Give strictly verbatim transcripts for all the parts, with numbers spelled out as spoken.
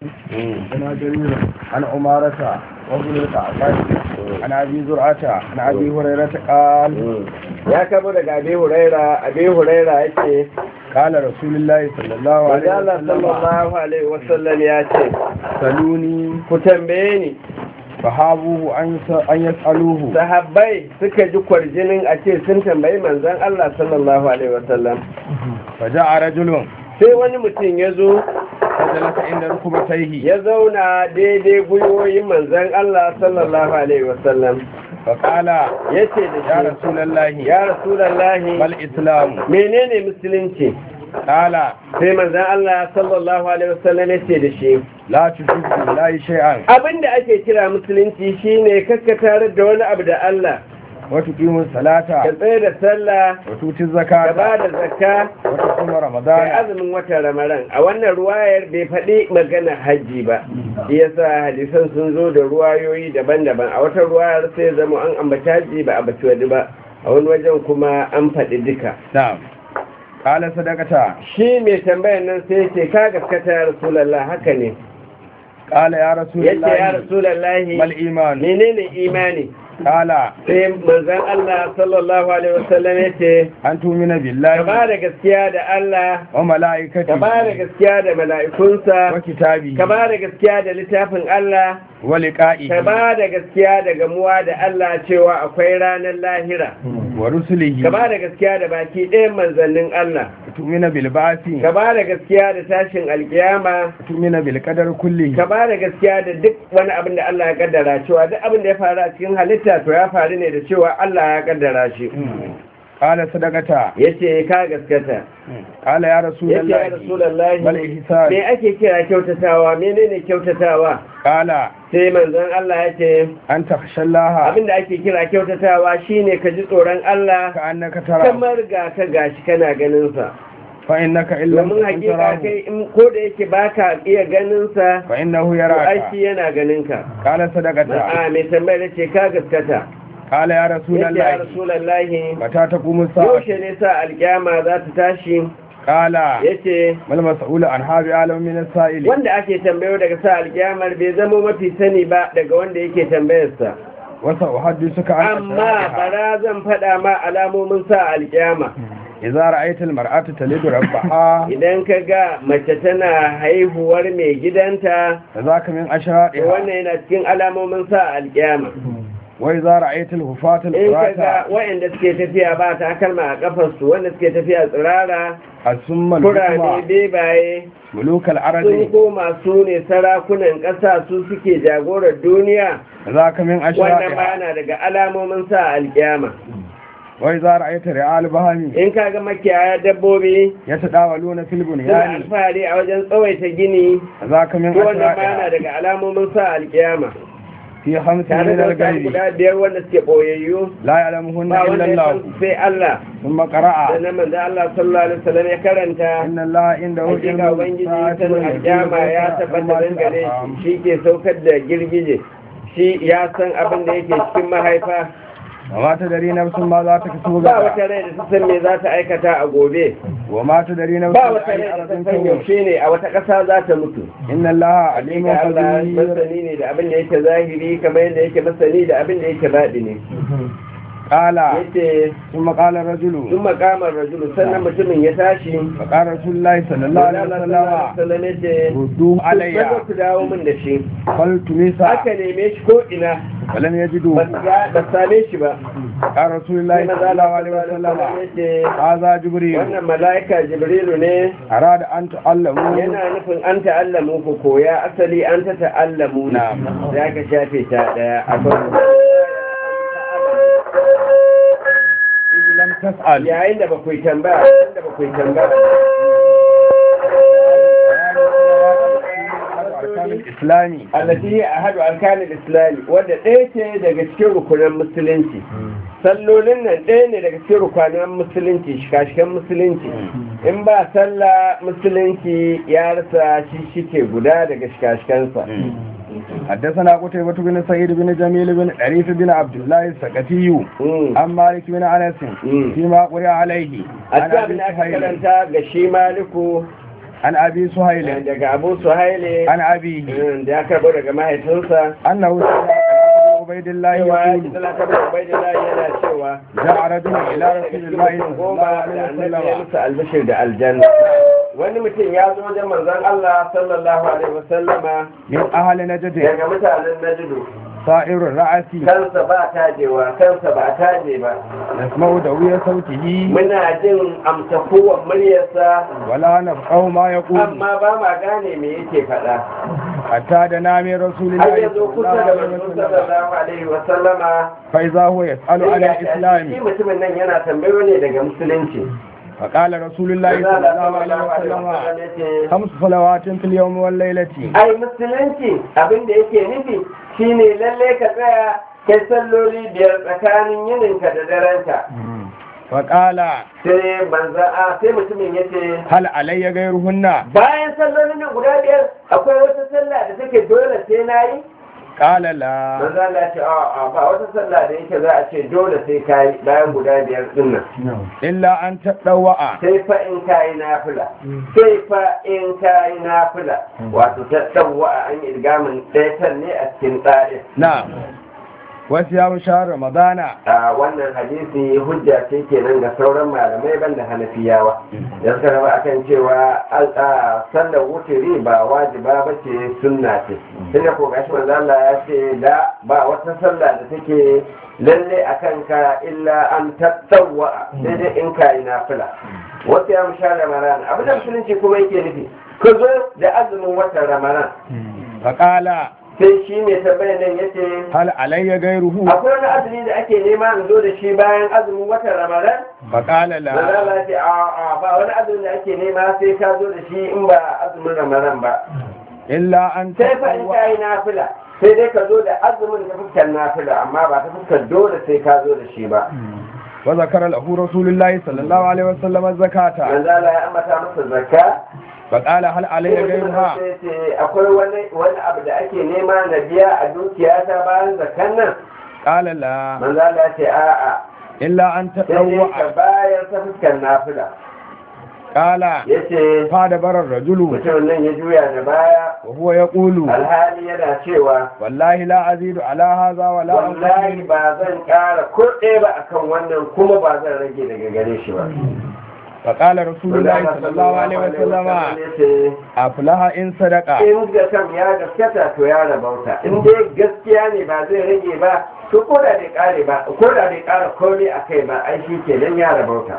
أنا جرير عن عمارة وابن القعقاع عن أبي زرعة عن أبي هريرة قال يا كبر أبي هريرة أبي هريرة يتي قال رسول الله صلى الله عليه وقال وسلم صلى الله عليه وسلم ياتي سلوني كتنبيني fahabuhu an yas'aluhu sahabbai suka ji kwarjinin a ce sun tambayi manzon Allah sallallahu alaihi wasallam faja'a rajulun sai wani mutum ya zo fajalasa inda rukubatayhi ya zauna daidai gwiwoyin manzon Allah sallallahu alaihi wasallam faqala yace da ya shi rasulullahi ya rasulullahi bal islam menene musulunci qala sai manzon Allah sallallahu alaihi wasallam yace da shi la tushriku billahi shay'an abinda ake kira musulunci shine kakkatarar da wani abu da Allah wa tuqimu salata ka tsaye da sallah wa tuti ka zakata ba da zakka wa tusuma kai ramadan azumin watan ramadan a wannan ruwayar bai faɗi magana hajji ba shi yasa hadisan sun zo da ruwayoyi daban-daban a wata ruwayar sai zama an ambaci hajji ba a baci wani ba a wani wajen kuma an faɗi duka na'am qala sadaqata shi mai tambayar nan sai ce ka gaskata ya rasulallah haka ne qala ya yace ya rasulullahi rasulallahi mal iman menene imani qala sai manzon Allah sallallahu alaihi wasallam yace an tumina ka billahi ba da gaskiya da Allah wa malaikati ka ba da gaskiya da wa mala'ikunsa kitabi ka ba da gaskiya da littafin Allah wa liqa'ihi ka ba da gaskiya da gamuwa da Allah cewa akwai ranar lahira wa rusulihi ka ba da gaskiya da baki ɗayan manzannin Allah tumina bil ba'thi ka ba da gaskiya da tashin alkiyama tumina bil qadar kullihi ka ba da gaskiya da duk wani abin da Allah ya kaddara cewa duk abin da ya faru a cikin halitta to ya faru ne da cewa Allah ya kaddara shi qala sadaqata yace ka gaskata qala ya yace ya rasulullahi rasulullahi bal ihsan me ake kira kyautatawa menene kyautatawa qala sai manzon Allah yace an takhshallaha abinda ake kira kyautatawa shine ka ji tsoron Allah ka annaka tara kamar ga ka gashi kana ganin sa fa innaka illam domin hakika kai in ko da yake baka iya ganin sa fa innahu to yaraka aiki yana ganin ka qala sadaqata a mai tambayar ce ka gaskata qala ya yace ya rasulullahi rasulullahi mata taqumu sa'a yaushe ne sa alkiyama za ta tashi qala yace mal mas'ulu an habi alam min as-sa'ili wanda ake tambayo daga sa alkiyamar bai zama mafi sani ba daga wanda yake tambayarsa wa sa'uhaddithuka an amma bara zan faɗa ma alamomin sa alkiyama idza ra'aita al-mar'ata talidu rabbaha idan ka ga mace tana haihuwar mai gidanta zaka min to ashraqi wannan yana cikin alamomin sa alkiyama wa idza ra'aita al-hufata in ka ga al-qurata waɗanda suke tafiya ba takalma a kafarsu wanda suke tafiya tsirara asumma kurame al-hukma bebaye muluk sun al-ardi koma su ne sarakunan ƙasa su suke jagorar duniya zaka min wannan ma ashraqi yana daga alamomin sa alkiyama wa idza ra'aita ri'al bahami in ka ga makiyaya dabbobi yatadawaluna fil suna bunyani alfahari a wajen tsawaita gini zaka min to wannan ma yana ashraqi daga alamomin sa alkiyama fi khamsin tare min da wasu al-ghaibi guda biyar wanda suke boyayyu la ya'lamuhunna ba illa wanda ya Allah san sai Allah thumma qara'a sannan manzo Allah sallallahu alaihi wasallam ya karanta inna Allah indahu hakika ubangiji sanin alkiyama ya tabbatar gare shi shi ke saukar da girgije shi ya san abin da yake cikin mahaifa wa ma tadri nafsun ma za ta kasu ba gaba wata rai da ta san me za ta aikata a gobe wa ma tadri nafsun ba wata ay rai da ta aradun san tawur yaushe ne a wata ƙasa za ta mutu inna Allah alimun hakika Allah qadir masani ne da abin da yake zahiri kamar yadda yake masani da abin da yake baɗi ne qala yace thumma qala rajulu sun makamar rajulu sannan mutumin ya tashi fa qala rasulullahi sallallahu alaihi wasallam sallallahu yace ruddu alayya ku dawo min da shi qal tumisa aka neme shi ko ina falam yajidu ba su ga- ba su same shi ba qala rasulullahi sallallahu alaihi wasallam yace hadha jibril wannan mala'ika jibrilu ne arada an ta'allamu yana nufin an ta'allamu ku koya asali an ta ta'allamu ne Na'am. za ka shafe ta daya akwai lam tas'al yayin da ba ku yi tambaya da ba ku yi tambaya arkanul islami allati hiya ahadu arkanil islami wadda ɗaya ce daga cikin rukunan musulunci sallolin nan ɗaya ne daga cikin rukunan musulunci shikashikan musulunci in ba sallah musulunci ya rasa shi shike guda daga shikashikansa حدثنا قتيبة بن سعيد بن جميل بن عريف بن عبد الله السقفي عن مالك بن انس فيما قرئ عليه a cikin abin da aka karanta ga shi maliku عن أبي سهيل daga Abu Suhaili عن أبيه da ya karbo daga mahaifinsa أنه سمع عبيد الله cewa ya ji يقول talaka bin Ubaidillah yana cewa جاء رجل إلى رسول الله صلى الله عليه da annabi ya وسلم musu albishir da aljanna wani mutum ya zo wajen manzon Allah sallallahu alaihi wasallama من أهل نجد daga mutanen Najdu صائر الرأس kansa ba tajewa kansa ba taje ba نسمع دوي صوته muna jin amsa kowan muryarsa ولا نفقه ما يقول amma ba ma gane me yake faɗa حتى دنا من رسول har الله yanzu صلى kusa الله da عليه manzon وسلم sallallahu alaihi wasallama فإذا هو يسأل عن shi الإسلام mutumin nan yana tambayo ne daga musulunci فقال رسول الله صلى الله عليه وسلم yace خمس صلوات في اليوم والليلة ai musulunci abin da yake nufi shine lalle ka tsaya kai salloli biyar tsakanin yininka da darenka فقال sai banza a sai mutumin yace هل علي غيرهن bayan sallolin nan guda biyar akwai wata sallah da take dole sai nayi قال لا manzo Allah ya ce a a ba wata sallah da yake za a ce dole sai kai bayan guda biyar din nan إلا أن تطوع sai fa in kayi nafila sai fa in kayi nafila wato ta tsawa an yi ilgamin ɗaya ne a cikin tsarin نعم وصيام شهر رمضان a wannan hadisi hujja ce kenan ga sauran malamai banda hanafiyawa da suka raba akan cewa sallar wutiri ba wajiba ba ce sunna ce tunda ko gashi manzo Allah ya ce da ba wata sallah da take lalle akan ka illa an tattawwa sai dai in kai nafila wasu ya musha ramadan abin da musulunci kuma yake nufi ka zo da azumin watan ramadan فقال sai shi mai tabbayar nan yace هل علي غيره akwai wani azumi da ake nema in zo da shi bayan azumin watan ramadan فقال da لا za ce a a ba wani azumi da ake nema sai ka zo da shi in ba azumin ramadan ba إلا أن sai fa in تطوع ka yi nafila sai dai ka zo da azumin ta fuskar nafila amma ba ta fuskar dole sai ka zo da shi ba وذكر له رسول الله صلى الله عليه وسلم الزكاة manzo Allah ya ambata masa zakka فقال هل علي غيرها sai ce akwai wani wani abu da ake nema na biya a dukiya ta bayan zakkan nan قال لا manzo Allah ya ce a'a إلا أن sai dai تطوع ka bayar ta fuskar nafila قال yace فادبر الرجل mutumin nan ya juya da baya وهو يقول alhali yana cewa والله لا أزيد على هذا ولا wallahi أنقص ba zan ƙara kurɗe ba akan wannan kuma ba zan rage daga gare shi ba فقال رسول الله صلى الله عليه وسلم أفلح إن صدق in ga kam ya gaskata to ya rabauta in dai gaskiya ne ba zai rage ba to ko da bai kare ba ko da bai kara komai akai ba ai shi kenan ya rabauta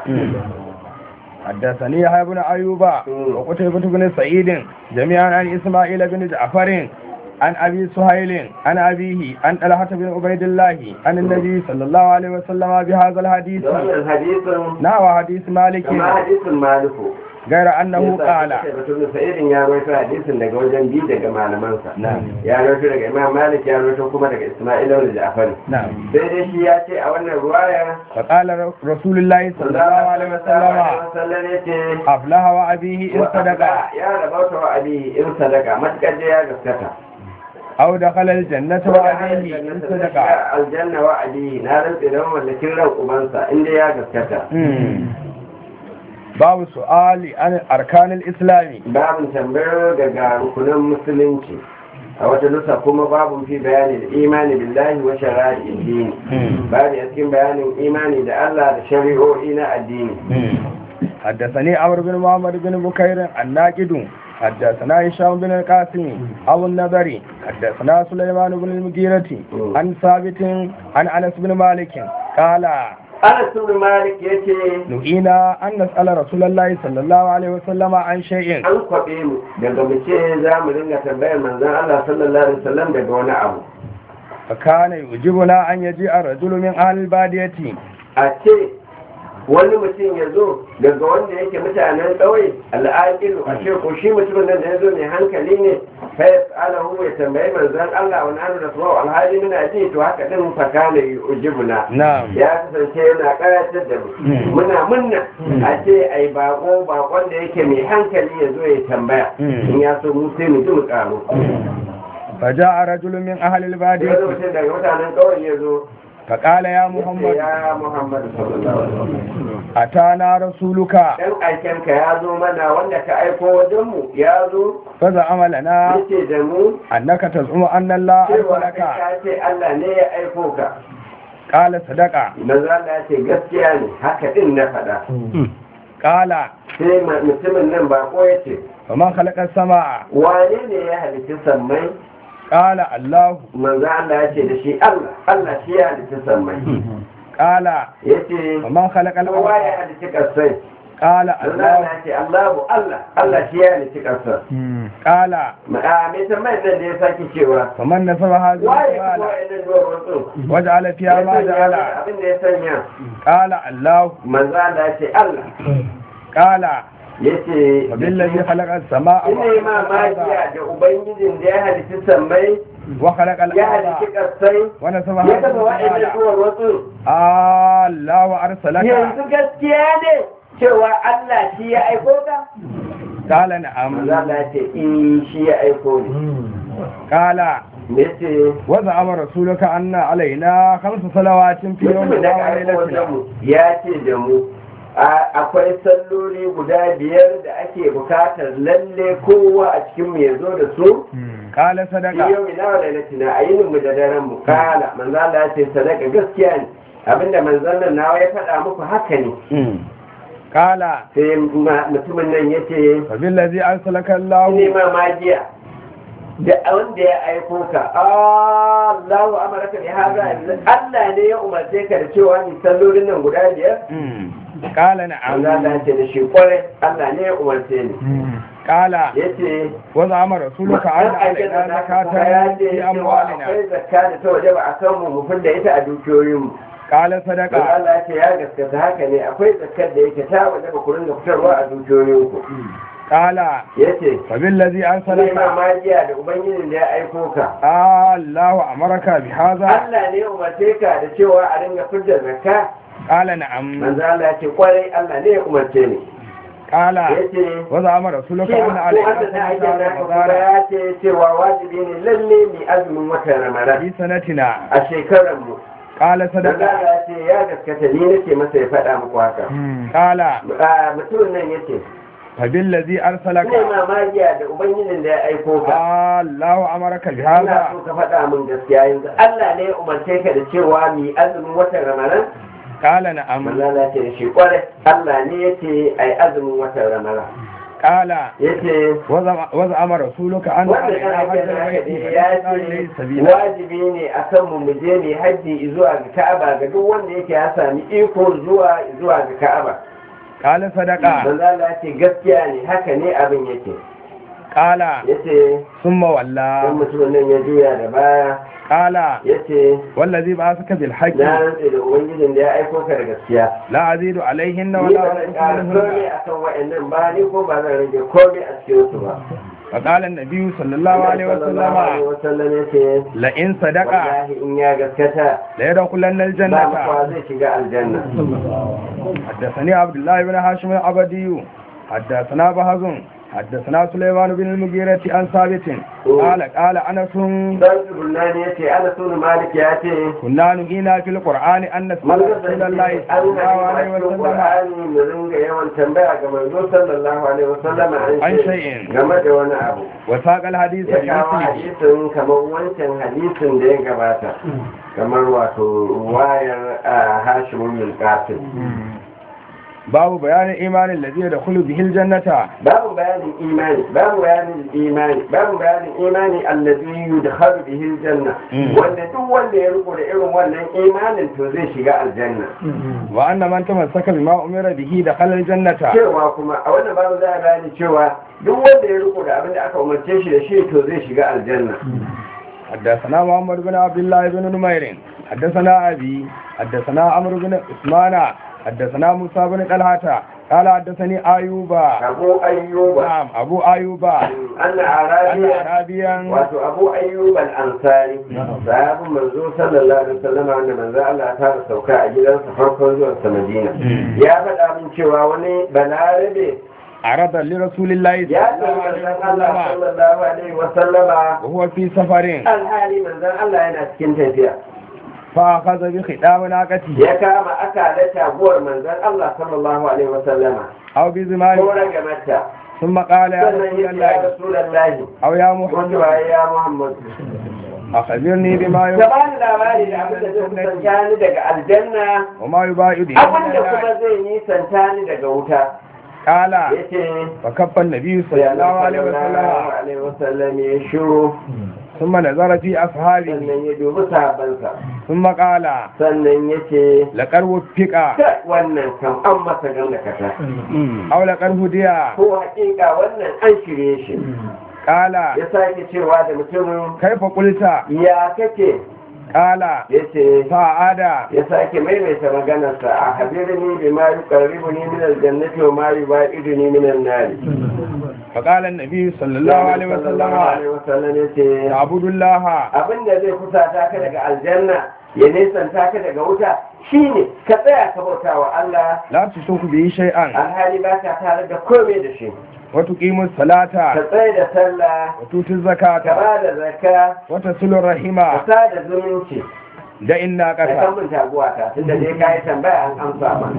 حدثني يحيى بن أيوب وقتيبة بن سعيد جميعا عن إسماعيل بن جعفر عن أبي سهيل عن أبيه عن طلحة بن عبيد الله عن النبي صلى الله عليه وسلم بهذا الحديث da wannan hadisin نحو حديث مالك kama hadisin maliku غير أنه قال batun sa'idin ya rawaito hadisin daga wajen bi daga malamansa نعم ya rawaito daga imam malik ya rawaito kuma daga isma'il ibn ja'far نعم sai dai shi ya ce a wannan ruwaya فقال رسول الله صلى الله عليه وسلم wasallam yace أفلح وأبيه إن صدق ya rabauta wa abihi in sadaka matakar ya gaskata أو دخل الجنة وأبيه إن صدق aljanna wa abihi na rantsi da mallakin ran ubansa inda ya gaskata باب سؤال عن أركان الإسلام babin tambayar daga rukunan musulunci a wata nusa kuma babu fi bayanin imani billahi wa shara'i dini babu a cikin bayanin imani da Allah da shari'o'i na addini حدثني عمرو بن محمد بن بكير الناقد حدثنا هشام بن القاسم أبو النضري حدثنا سليمان بن المغيرة عن ثابت عن أنس بن مالك قال Anas ibn Malik yace نهينا أن نسأل رسول الله صلى الله عليه وسلم عن شيء an kwabe mu daga mace za mu dinga tambayar manzon Allah sallallahu alaihi wasallam daga wani abu فكان يجيبنا أن يجيء الرجل من أهل البادية a ce wani mutum ya zo daga wanda yake mutanen ƙauye al'aqilu a ce ko shi mutumin nan da ya zo mai hankali ne fa yas'alahu ya tambayi manzon Allah wa nanu da suwa alhali muna ji to haka din fa kana yujibuna نعم ya kasance yana karatar da mu muna munna a ce ai bako bakon da yake mai hankali ya zo ya tambaya in ya so mu sai mu ji mu karo فجاء رجل من أهل wani البادية mutum daga mutanen ƙauye ya zo فقال يا yace محمد ya Muhammad sallallahu alaihi wasallam أتانا رسولك dan aikenka ya zo mana wanda ka aiko wajen mu ya zo فزعم لنا yace da mu أنك تزعم أن الله cewa أرسلك kai ka ce Allah ne ya aiko ka قال صدق manzo Allah ya ce gaskiya ne haka din na faɗa قال sai mutumin nan bako ya ce ومن خلق السماء wane ne ya halitta sammai قال الله manzo Allah ya ce da shi Allah Allah shi ya halitta sammai قال ya ce ومن خلق kowa ya الأرض halitta kasai قال manzo الله Allah ya ce Allahu Allah Allah shi ya halitta kasai قال a mai tambayar nan da ya sake cewa فمن نصب هذه waye الجبال kuma wa'annan duwatsun وجعل فيها ya ما sanya جعل abin da ya sanya قال الله manzo Allah ya ce Allah قال ya ce وبالذي خلق السماء ina yi mamakiya da ubangijin da ya halitta sammai وخلق ya halitta الأرض kasai ونصب ya هذه kafa wa'annan الجبال duwatsun الله أرسلك yanzu gaskiya ne cewa Allah shi ya aiko ka قال نعم manzo Allah ya ce in shi ya aiko ne قال me ce وزعم رسولك أن علينا خمس صلوات في يوم mutumin da ka aiko wajen mu ya ce da mu a- akwai salloli guda biyar da ake bukatar lalle kowa a cikin mu ya zo da su قال fi صدق yau ina wa lailatina a yinin mu da daren mu kala manzo Allah ya ce sadaka gaskiya ne abinda manzon nan nawa ya faɗa muku haka ne قال sai ma- mutumin nan ya ce فبالذي أرسلك ne الله ma magiya da wanda ya aiko ka Allahu amaraka bi haza Allah ne ya umarce ka da cewa ni sallolin nan guda biyar قال Allah نعم ya ce da shi kwarai Allah ne ya umarce ni قال yace وزعم رسولك أن علينا زكاة في أموالنا akwai zakka da ta wajaba a kan mu mu fidda ita a dukiyoyin mu قال dan صدق Allah ya ce ya gaskata haka ne akwai zakkar da yake ta wajaba ku ringa fitarwa a dukiyoyin ku قال yace فبالذي ne أرسلك ma magiya da ubangijin da ya aiko ka الله أمرك بهذا Allah ne ya umarce ka da cewa a ringa fidda zakka قال نعم manzo Allah ya ce kwarai Allah ne ya umarce ni قال yace وزعم رسولك cewa أن ko علينا wanda ta ake صوم naka kuma رمضان ya ce cewa wajibi ne lalle mai azumin watan Ramadan في سنتنا a shekarar mu قال manzo صدق Allah ya ce ya gaskata ni nake masa ya faɗa muku haka قال a mutumin nan yace فبالذي أرسلك ina mamakiya da ubangijin da ya aiko ka الله أمرك ina بهذا so ka faɗa min gaskiya yanzu Allah ne ya umarce ka da cewa mai azumin watan Ramadan قال نعم manzo Allah ya ce da shi kwarai Allah ne yace ai azumin watan Ramadan قال yace وزع- وزعم رسولك أن wanda علينا kan حج ake da البيت haka ya فليس إليه ce سبيلا wajibi ne a kan mu je ne hajji zuwa ga Ka'aba ga duk wanda yake ya sami iko zuwa zuwa ga Ka'aba قال صدق manzo Allah ya ce gaskiya ne haka ne abin yake قال yace ثم dan ولى mutumin nan ya juya da baya قال yace والذي بعثك بالحق na rantse da ubangijin da ya aiko ka da gaskiya لا أزيد عليهن ni ولا ba zan ƙara أنقص komai منهن akan wa'annan ba ni ko ba zan rage komai a cikin su ba فقال النبي صلى الله عليه sallallahu alaihi وسلم wasallam yace لئن صدق wallahi in ya gaskata ليدخلن ba الجنة makwa zai shiga aljanna حدثني عبد الله بن هاشم العبدي حدثنا بهز حدثنا سليمان بن المغيرة عن ثابت قال قال أنس dan Burnani yace ana sunu Malik ya ce كنا نهينا في القرآن أن نسأل mun رسول الله an صلى الله عليه cikin وسلم Qur'ani mu ringa yawan tambaya ga manzo sallallahu alaihi wasallam An an shay'in. shay'in game da wani abu وساق الحديث ya kawo بمثله hadisin kamar wancan hadisin da ya gabata kamar wato wayar Hashim bin Qasim باب بيان إيمان الذي يدخل به الجنة babu bayanin imani babu bayanin imani babu bayanin imani allazi yudkhalu bihi aljanna Mm. wanda duk wanda ya riko da irin wannan imanin to zai shiga aljanna وأن من تمسك بما أمر به دخل الجنة cewa kuma a wannan babu za a bayani cewa duk wanda ya riko da abin da aka umarce shi da shi to zai shiga aljanna حدثنا محمد بن عبد الله بن نمير حدثنا أبي حدثنا عمرو بن عثمان حدثنا موسى بن طلحة قال حدثني أيوب abu ayyuba نعم أبو أيوب anna أن arabiya أعرابيا wato abu ayyub al-ansari sahabin manzo sallallahu alaihi wasallam wanda manzo Allah ta sauka a gidansa farkon zuwan sa Madina ya faɗa min cewa wani balarabe عرض لرسول الله صلى ya الله ɗauki عليه manzon Allah وسلم sallallahu alaihi wasallama وهو في سفر alhali manzon Allah yana cikin tafiya فأخذ بخطام ناقته ya kama akalar taguwar manzon Allah sallallahu alaihi wasallama أو ko بزمانه ragamarta ثم قال يا sannan رسول ya ce ya الله rasulallahi أو يا wato محمد ya Muhammad أخبرني بما ka يباعد bani labari da abin da zai kusanta ni daga aljanna وما يباعد من abin da kuma النار. zai nisanta ni daga wuta قال yace فكف النبي صلى الله عليه وسلم alaihi wasallam ya shiru ثم نظر في أصحابه sannan ya dubi sahabbansa ثم قال sannan ya ce لقد وفق kai wannan kam an masa gandakata أو لقد هدي ko hakika wannan an shirye shi قال ya sake cewa da mutumin كيف قلت ya kake قال ya ce فعاد ya sake maimaita maganarsa a habirni bi ma yuqarribuni min aljannati wa ma yubaiduni min an-nar فقال النبي صلى الله عليه وسلم alaihi wasallam yace تعبد الله abinda zai kusata ka daga aljanna ya nesanta ka daga wuta shine ka tsaya ka bauta wa Allah لا تشرك به شيئا alhali ba ka tare da komai da shi وتقيم الصلاة ka tsaye da sallah وتؤتي ka الزكاة ba da zakka وتصل ka الرحمة sada zumunci da inna ka قتا san mun taguwa ta tunda dai kai tambaya an amsa ma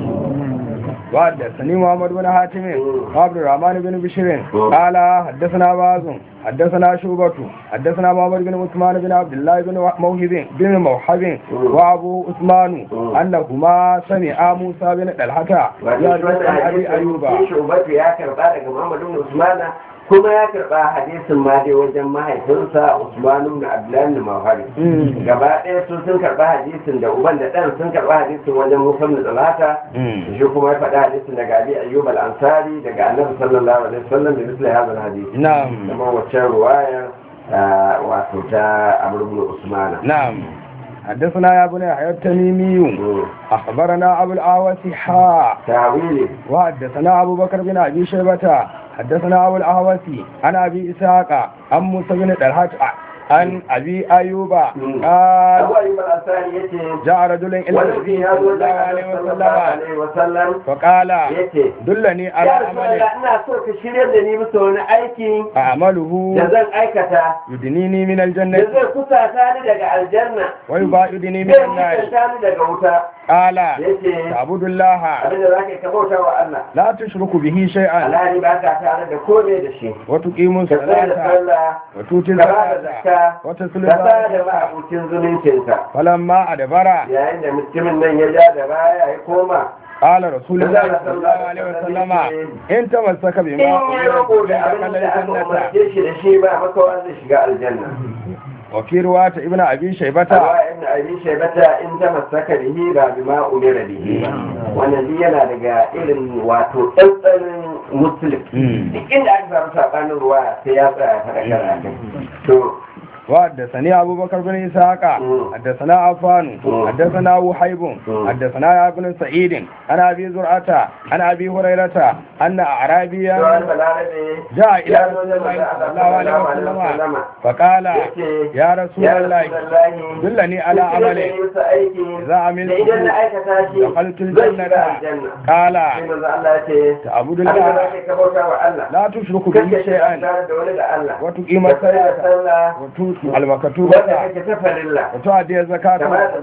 وحدثني محمد بن حاتم وعبد الرحمن بن بشير قال حدثنا باز حدثنا شعبة حدثنا محمد بن عثمان بن عبد الله بن موهب بن موهب وابو عثمان انهما سمع موسى بن طلحة يحدث عن ابي ايوب shubatu ya karba daga Muhammadu bin Usmana kuma ya karba hadisin ma dai wajen mahaifinsa Usman ibn Abdullah ibn Mawhari gaba ɗaya su sun karba hadisin da uban da ɗan sun karba hadisin wajen Musa ibn Talata shi kuma ya faɗa hadisin daga Abi Ayyub al-Ansari daga Annabi sallallahu alaihi wasallam da misali hadal hadisi نعم kuma wacce ruwaya wato ta Amr ibn Usmana نعم حدثنا يا بني يحيى التميمي اخبرنا ابو الاعوس حاء tawili وحدثنا أبو بكر بن أبي شيبة حدثنا أبو الأهوس عن أبي إسحاق عن موسى بن طلحة عن أبي أيوب قال Abu Ayyub al-Ansari yace جاء رجل إلى wani النبي ya صلى zo الله da عليه Annabi وسلم sallallahu alaihi wasallam فقال yace دلني على ya عمل Rasulullah ina so ka shirya da ni bisa wani aiki أعمله da zan aikata يدنيني من da الجنة zai kusata ni daga aljanna ويباعدني من zai النار kusanta ni daga wuta قال yace تعبد الله abinda zaka yi ka bauta wa Allah لا تشرك به شيئا alhali ba ka tare da komai da shi وتقيم ka tsaya da الصلاة sallah وتؤتي ka ba da الزكاة zakka وتصل ka sa da الرحمة ma'abucin zumuncinka فلما أدبر yayin da mutumin nan ya ja da baya ya koma قال رسول الله صلى الله عليه وسلم إن تمسك بما in ya rako da أمرت abin دخل da aka الجنة umarce shi da shi ba makawa zai shiga aljanna وفي رواية ابن أبي شيبة Awa ibn Abi Shaybata in ta masaka bihi ba bima umira bihi ba wannan duk yana daga irin wato tsantsanin muslim duk inda aka samu sabanin ruwa sai ya tsaya faɗakar a kai to وحدثني أبو بكر بن إسحاق حدثنا عفان حدثنا وحيب حدثنا يا بن سعيد عن أبي زرعة عن أبي هريرة أن أعرابيا جاء إلى رسول الله صلى الله عليه وسلم فقال يا رسول الله دلني على عمل إذا عملت دخلت الجنة قال تعبد الله لا تشرك به شيئا وتقيم الصلاة وتؤتي المكتوبة وتؤدي الزكاة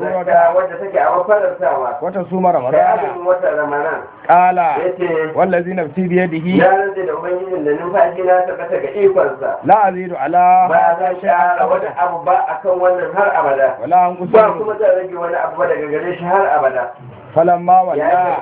وتصوم رمضان قال والذي نفسي بيده لا أزيد على هذا شيئا ولا أنقص فلما ولى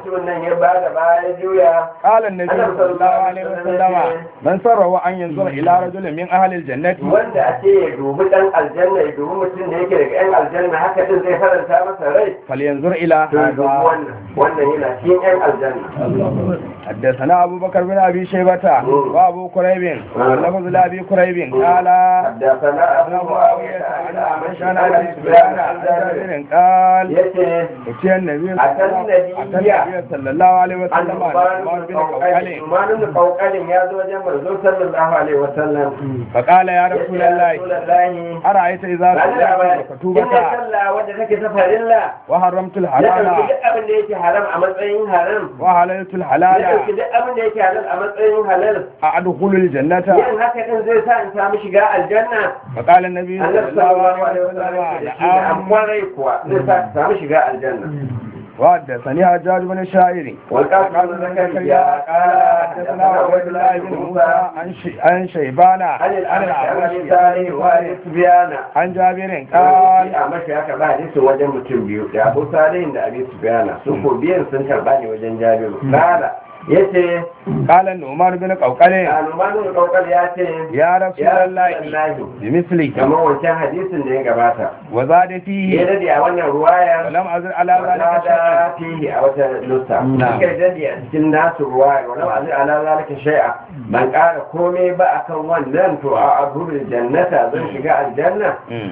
قال النبي صلى الله عليه وسلم من سره أن ينظر إلى رجل من أهل الجنة wanda a ce ya dubi dan aljanna ya dubi mutum da yake daga yan aljanna haka din zai faranta masa rai فلينظر إلى to dubi هذا wannan wannan yana cikin yan aljanna حدثنا أبو بكر بن أبي شيبة وأبو كريب واللفظ لأبي كريب قال حدثنا أبو أبو معاوية معاوية عن عن عائشة عن أبي سفيان عن جابر قال yace أتي النبي أتى النبي أتى النبي صلى الله عليه وسلم عن بن قوقل Umarun da kaukalin ya zo wajen manzo sallallahu alaihi wasallam فقال يا رسول الله الله أرأيت إذا صليت Ina المكتوبة sallah wadda take ta farilla وحرمت na الحلال ɗauki duk abin da yake haram a matsayin haram وحللت na الحلال ɗauki duk abin da yake halal a matsayin halal أدخل الجنة yin haka din zai sa in samu shiga aljanna فقال النبي صلى annabi الله sallallahu عليه alaihi wasallam وسلم ya ce an نعم. kwarai kuwa zai sa in samu shiga aljanna وحدثني حجاج بن الشاعر والقاسم قال بن بن زكريا زكريا قال حدثنا عبيد الله بن موسى عن ش- عن شيبان عن عن الأعمش عن الأعمش أبي صالح وأبي سفيان عن جابر قال قال أعمش ya karba hadisin wajen mutum biyu da Abu Salih da Abi Sufyan su ko biyan sun karba ne wajen Jabiru kala yace قال النعمان بن قوقل Al-Manu Kaukal ya ce يا رسول ya الله Rasulullahi بمثله kamar wancan hadisin da ya gabata وزاد ya فيه dade a wannan ruwaya ولم أزل على ذلك شيئا wala fihi a wata lussa Na'am. kai dade a cikin nasu ruwaya wala azir ala zalika shay'a ban kara komai ba akan wannan to a abul jannata zan shiga aljanna مم.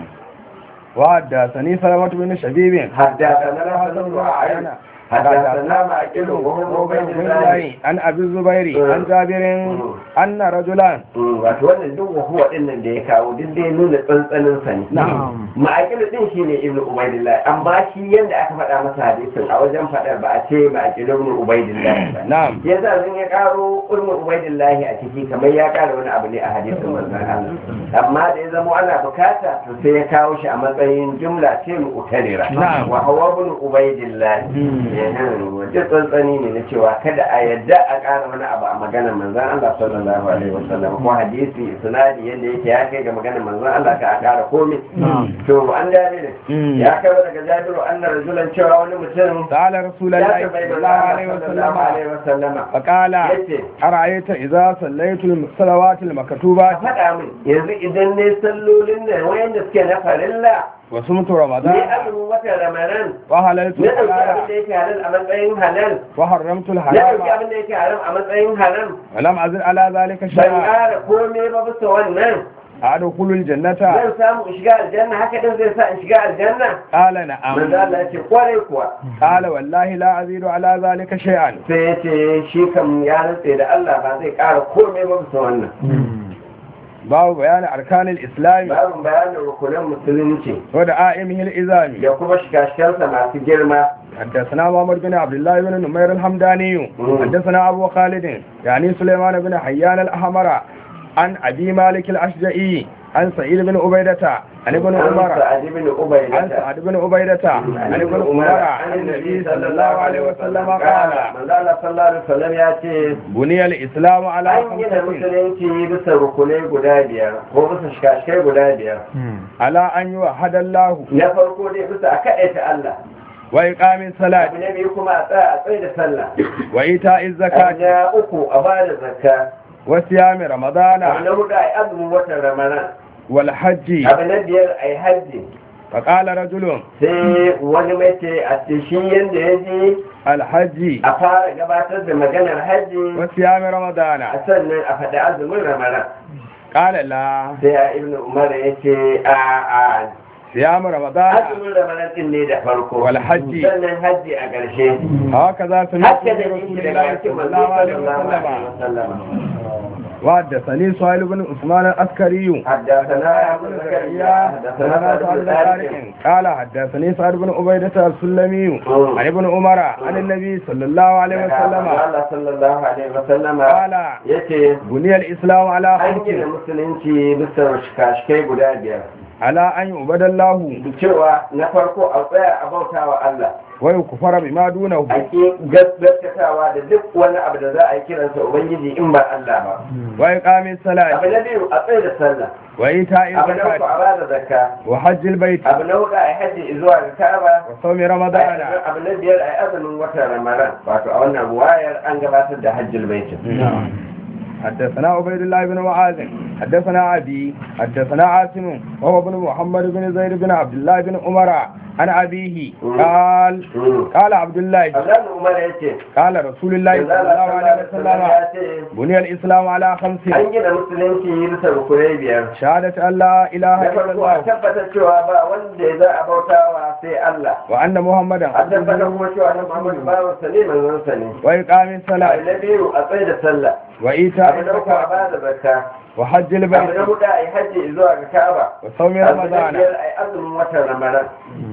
وحدثني سلمة بن شبيب حدثنا الحسن بن عيينة حدثنا معقل وهو عبيد الله عن أبي الزبير عن جابر أن رجلا wato wannan duk wahuwa din nan da ya kawo duk dai nuna tsantsanin sa ne نعم ma'aikil din shine ibnu ubaidillah amma shi yanda aka faɗa masa hadisin a wajen faɗar ba a ce ma'aikil ibnu ubaidillah ba نعم yasa zan ya karo ibnu ubaidillah a ciki kamar ya kara wani abu ne a hadisin manzon Allah amma da ya zama ana bukata to sai ya kawo shi a matsayin jumla ce mu utarira Na'am. wa huwa ibnu ubaidillah wajen tsantsani ne na cewa kada a yadda a ƙara wani abu a maganar manzon Allah sallallahu alaihi wasallam ko hadisi isnadi yadda yake ya kai ga maganar manzon Allah ka a ƙara komai to an dade ne Mm. ya kai daga Jabiru annar rajulan cewa wani mutum سأل رسول ya الله tambayi صلى manzon الله Allah عليه sallallahu وسلم alaihi wasallama فقال yace أرأيت إذا صليت الصلوات ka المكتوبات faɗa min yanzu idan ne sallolin nan wayanda suke na farilla وصمت ne رمضان azumin watan Ramadan وحللت na ɗauki abin الحلال da yake halal a matsayin halal وحرمت na ɗauki الحرام abin da yake haram a matsayin haram ولم أزل على ذلك ban شيئا ƙara komai ba bisa wannan أدخل الجنة zan samu in shiga aljanna haka din zai sa in shiga aljanna قال manzo نعم Allah ya ce kwarai kuwa قال والله لا أزيد على ذلك شيئا sai ya ce shi kam ya rantse da Allah ba zai ƙara komai ba bisa wannan باب بيان أركان الإسلام babin bayanin rukunan musulunci ودعائمه الإزامي da kuma shiga-shigarsa masu girma حدثنا محمد بن عبد الله بن نمير الحمداني مم. حدثنا أبو خالد يعني سليمان بن حيان الأحمر عن أبي مالك الأشجعي عن سعيد بن عبيدة عن ابن an عمر sa'ad ibn عن ubaydah سعد بن عبيدة عن ابن عمر عن النبي صلى الله عليه وسلم قال manzo Allah sallallahu alaihi wasallam ya ce بني الإسلام على an gina خمسة musulunci bisa rukunai guda biyar ko bisa shiga-shigai guda biyar على أن يوحد الله na farko dai bisa a kaɗaita Allah وإقام الصلاة abu na biyu kuma a tsaya a tsaye da sallah وإيتاء abu الزكاة na uku a ba da zakka وصيام رمضان abu na hudu a yi azumin watan ramadan والحج abu na biyar a yi hajji فقال رجل sai wani mace a ce shi yadda ya je الحج a fara gabatar da maganar hajji وصيام رمضان a sannan a faɗi azumin ramadan قال لا sai a ibn umar ya ce a a صيام رمضان azumin ramadan din ne da farko والحج sannan hajji a ƙarshe هكذا سمعت haka da من yake رسول daga الله cikin صلى manzo الله عليه sallallahu alaihi وسلم wasallam وحدثني سهيل بن عثمان العسكري حدثنا ابو زكريا حدثنا حدثنا سعد سعد بن بن طارق طارق قال حدثني سعد بن عبيدة السلمي عن ابن عمر عن النبي صلى الله عليه وسلم Allah sallallahu alaihi wasallam قال yace بني الإسلام على an gina خمس musulunci bisa shikashikai guda biyar على أن يعبد الله da cewa na farko a tsaya a bautawa Allah ويكفر بما دونه a ke gaskatawa da duk wani abu da za a yi kiransa ubangiji in ba Allah ba وإقام الصلاة abu na biyu a tsaye da sallah وإيتاء abu na uku الزكاة a bada zakka وحج البيت abu na huɗu a yi hajji zuwa ga Ka'aba وصوم رمضان abu na biyar a yi azumin watan Ramadan wato a wannan wayar an gabatar da hajjul bait حدثنا عبيد الله بن معاذ حدثنا أبي حدثنا عاصم وهو ابن محمد بن زيد بن عبد الله بن عمر عن أبيه قال قال عبد الله Allah Umar yace قال رسول الله صلى الله عليه وسلم ya ce بني الإسلام على خمس an gina musulunci bisa rukunai biyar شهادة أن لا إله da إلا farko a الله tabbatar cewa ba wanda za a bautawa sai Allah وأن محمدا a tabbatar kuma cewa nan Muhammadu bawansa ne manzonsa ne وإقام abu الصلاة na biyu a tsaye da sallah وإيتاء abu na uku a الزكاة bada zakka وحج abu البيت na hudu a yi hajji zuwa ga ka'aba وصوم abu na رمضان. biyar a yi azumin watan ramadan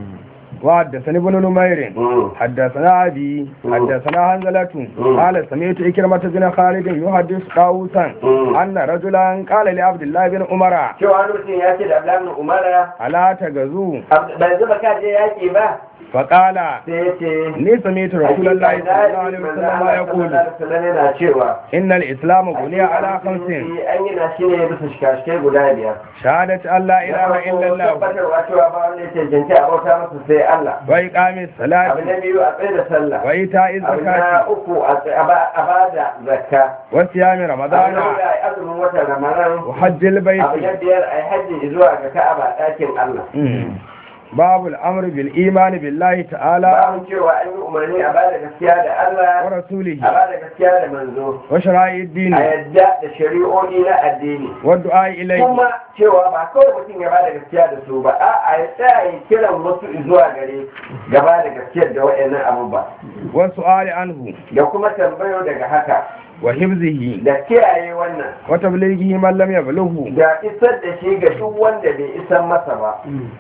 وحدثني ابن نمير Mm. حدثنا أبي حدثنا حنزلة قال سمعت إكرمة بن خالد يحدث طاووسا Mm. أن رجلا قال لعبد الله بن عمر cewa wani mutum ya ce da abdullahi umara ألا تغزو bai zuba ka je yaki ba فقال sai ya ce إني سمعت رسول الله صلى الله عليه وسلم يقول yana cewa إن الإسلام بني على خمس an yi na shi ne bisa shikashike guda biyar شهادة أن لا إله إلا الله tabbatarwa cewa ba wanda ya cancanci a bauta masa sai Allah وإقام abu الصلاة na biyu a tsaye da sallah وإيتاء abu na الزكاة uku a tsaye- a ba- a ba da zakka وصيام abu na رمضان hudu a yi azumin watan ramadan وحج البيت. abu na biyar a yi hajji zuwa ga ka'aba ɗakin Allah مم. باب الأمر بالإيمان بالله تعالى babu cewa an yi umarni a ba da gaskiya da Allah ورسوله a ba da gaskiya da manzo وشرائع الدين a yadda da shari'o'i na addini والدعاء إليه kuma cewa ba kawai mutum ya ba da gaskiya da su ba a ya tsaya ya kiran wasu zuwa gare gaba da gaskiyar da waɗannan abubuwa والسؤال عنه da kuma tambayo daga haka وحفظه da kiyaye wannan وتبليغه من لم يبلغه. da isar da shi ga duk wanda bai isar masa ba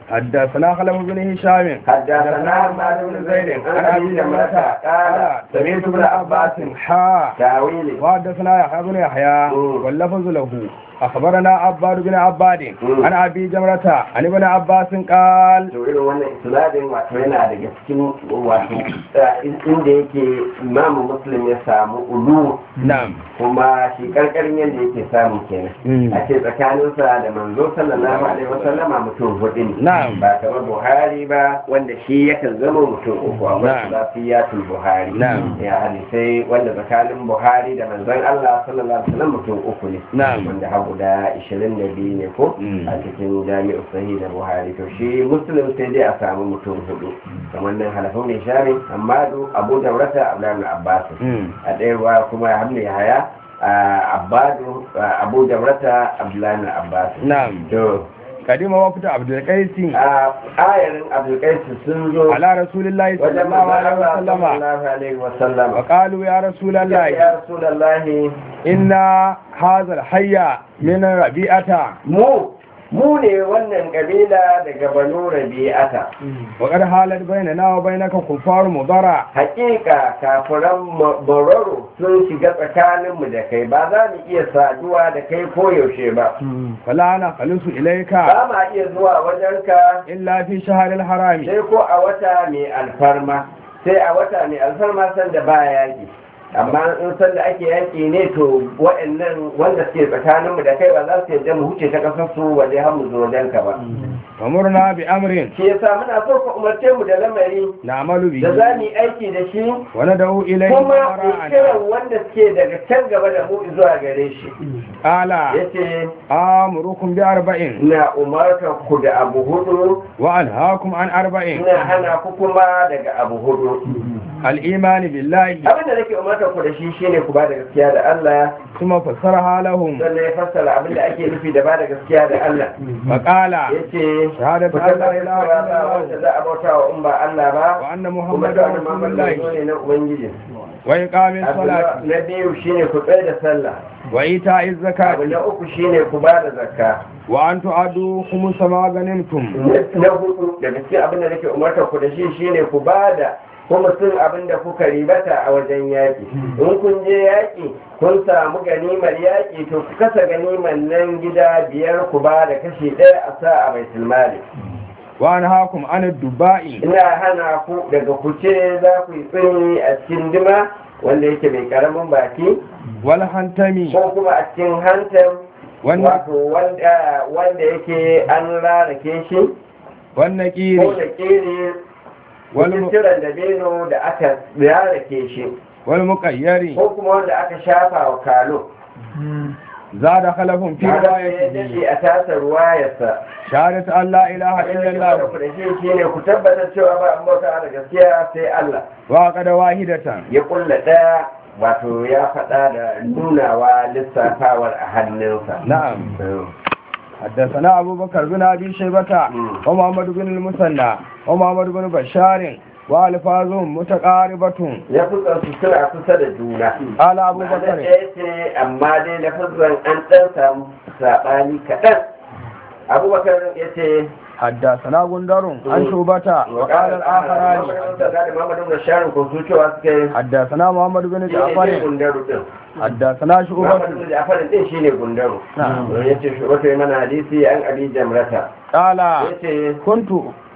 حدثنا خلف بن هشام حدثنا حماد بن زيد عن ابي جمرة قال سمعت ابن عباس حا تاويلي وحدثنا يحيى بن يحيى مم. واللفظ له أخبرنا عباد بن عباد مم. عن أبي جمرة عن ابن عباس قال to irin wannan isnadin wato yana daga cikin wato eh, inda yake imamu muslim ya samu ulu نعم kuma shi karkarin yadda yake samu kenan Mm. a ce tsakaninsa da manzo sallallahu alaihi wasallama mutum hudu ne Na'am. ba kamar buhari ba wanda shi yakan zama mutum uku a wasu Na'am. lafiyatul buhari Na'am. ya hadisai wanda tsakanin buhari da manzon allah sallallahu alaihi wasallam mutum uku ne Na'am. wanda har guda ishirin da biyu ne ko Mm. a cikin jami'u sahih da buhari to shi muslim sai dai a samu mutum hudu kamar nan halafin mai shari amma abu da wata abdullahi abbas Mm. a ɗaya ruwa kuma ya hamle haya abadu abu da wata abdullahi abbas نعم to قديم وقت عبد القيس a ayarin abdulkais sun zo على رسول الله صلى wajen الله manzon عليه Allah وسلم sallallahu alaihi wasallam وقالوا يا رسول الله ya rasulullahi إن هذا الحي من ربيعة mu mu ne wannan kabila daga banu rabi'ata وقد حالت بيننا وبينك كفار مضرع hakika kafiran bororo sun shiga tsakaninmu da kai ba za mu iya saduwa da kai koyaushe ba فلا نخلص إليك ba ma iya zuwa wajenka إلا في شهر الحرام sai ko a wata mai alfarma sai a wata mai alfarma sanda ba yaki amma in sanda ake yaki ne to waɗannan wanda suke tsakaninmu da kai ba za su yadda mu huce ta ƙasar su waje har mu zo wajenka ba فمرنا بأمر shi yasa muna so ka umarce mu da lamari نعمل da به za mu yi aiki da shi وندعو إليه kuma mu وراءنا kiran wanda suke daga can gaba da mu zuwa gare shi قال yace آمركم بأربع ina umartar ku da abu hudu وأنهاكم عن أربع ina hana ku kuma daga abu hudu الإيمان بالله abin da nake umartar ku da shi shine ku ba da gaskiya da Allah ثم فسرها لهم sannan ya fassara abin da ake nufi da ba da gaskiya da Allah فقال yace شهادة ku أن لا tabbatar إله cewa إلا ba wanda الله za a bauta wa in ba Allah ba وأن kuma محمدا da رسول Muhammad الله ne na ubangiji وإقام abu الصلاة na biyu shine ku tsaye da sallah وإيتاء abu الزكاة na uku shine ku ba da zakka وأن تؤدوا خمس ما غنمتم na hudu da cikin abin da nake umartar ku da shi shine ku ba da kuma sun abin da kuka ribata a wajen yaƙi in kun je yaƙi kun samu ganimar yaƙi to ku kasa ganimar nan gida biyar ku ba da kashi ɗaya a sa a baitul mali وأنهاكم عن الدباء ina hana ku daga kuce za ku yi tsini a cikin dima wanda yake mai karamin baki والهنتم ko kuma a cikin hantar والن- wato wanda wanda yake an rarake shi ko والنكير da kere wani والم- tiran da beno da aka rarake shi والمقير ko kuma wanda aka shafa wa kalo زاد خلف في ya روايته dace a tasa ruwayarsa شهادة أن لا إله إلا الله ku da shi shine ku tabbatar cewa ba an bauta da gaskiya sai Allah وعقد واحدة ya kulla ɗaya wato ya faɗa da nunawa lissafawar a hannunsa نعم حدثنا أبو بكر بن أبي شيبة مم. ومحمد بن المثنى ومحمد بن بشار والفاظ متقاربة. lafazan su suna kusa da juna قال أبو ma'ana بكر ɗaya ce amma dai lafazan an ɗan samu saɓani kaɗan. abubakar ya ce حدثنا غندر عن شعبة وقال الآخران da Muhammad ibn Sharin ko su cewa suka yi حدثنا محمد بن shine جعفر gundaru din. حدثنا Muhammad شعبة ibn Ja'far din shine gundaru. نعم. yace shugaba yi mana hadisi an abi jamrata. قال yace كنت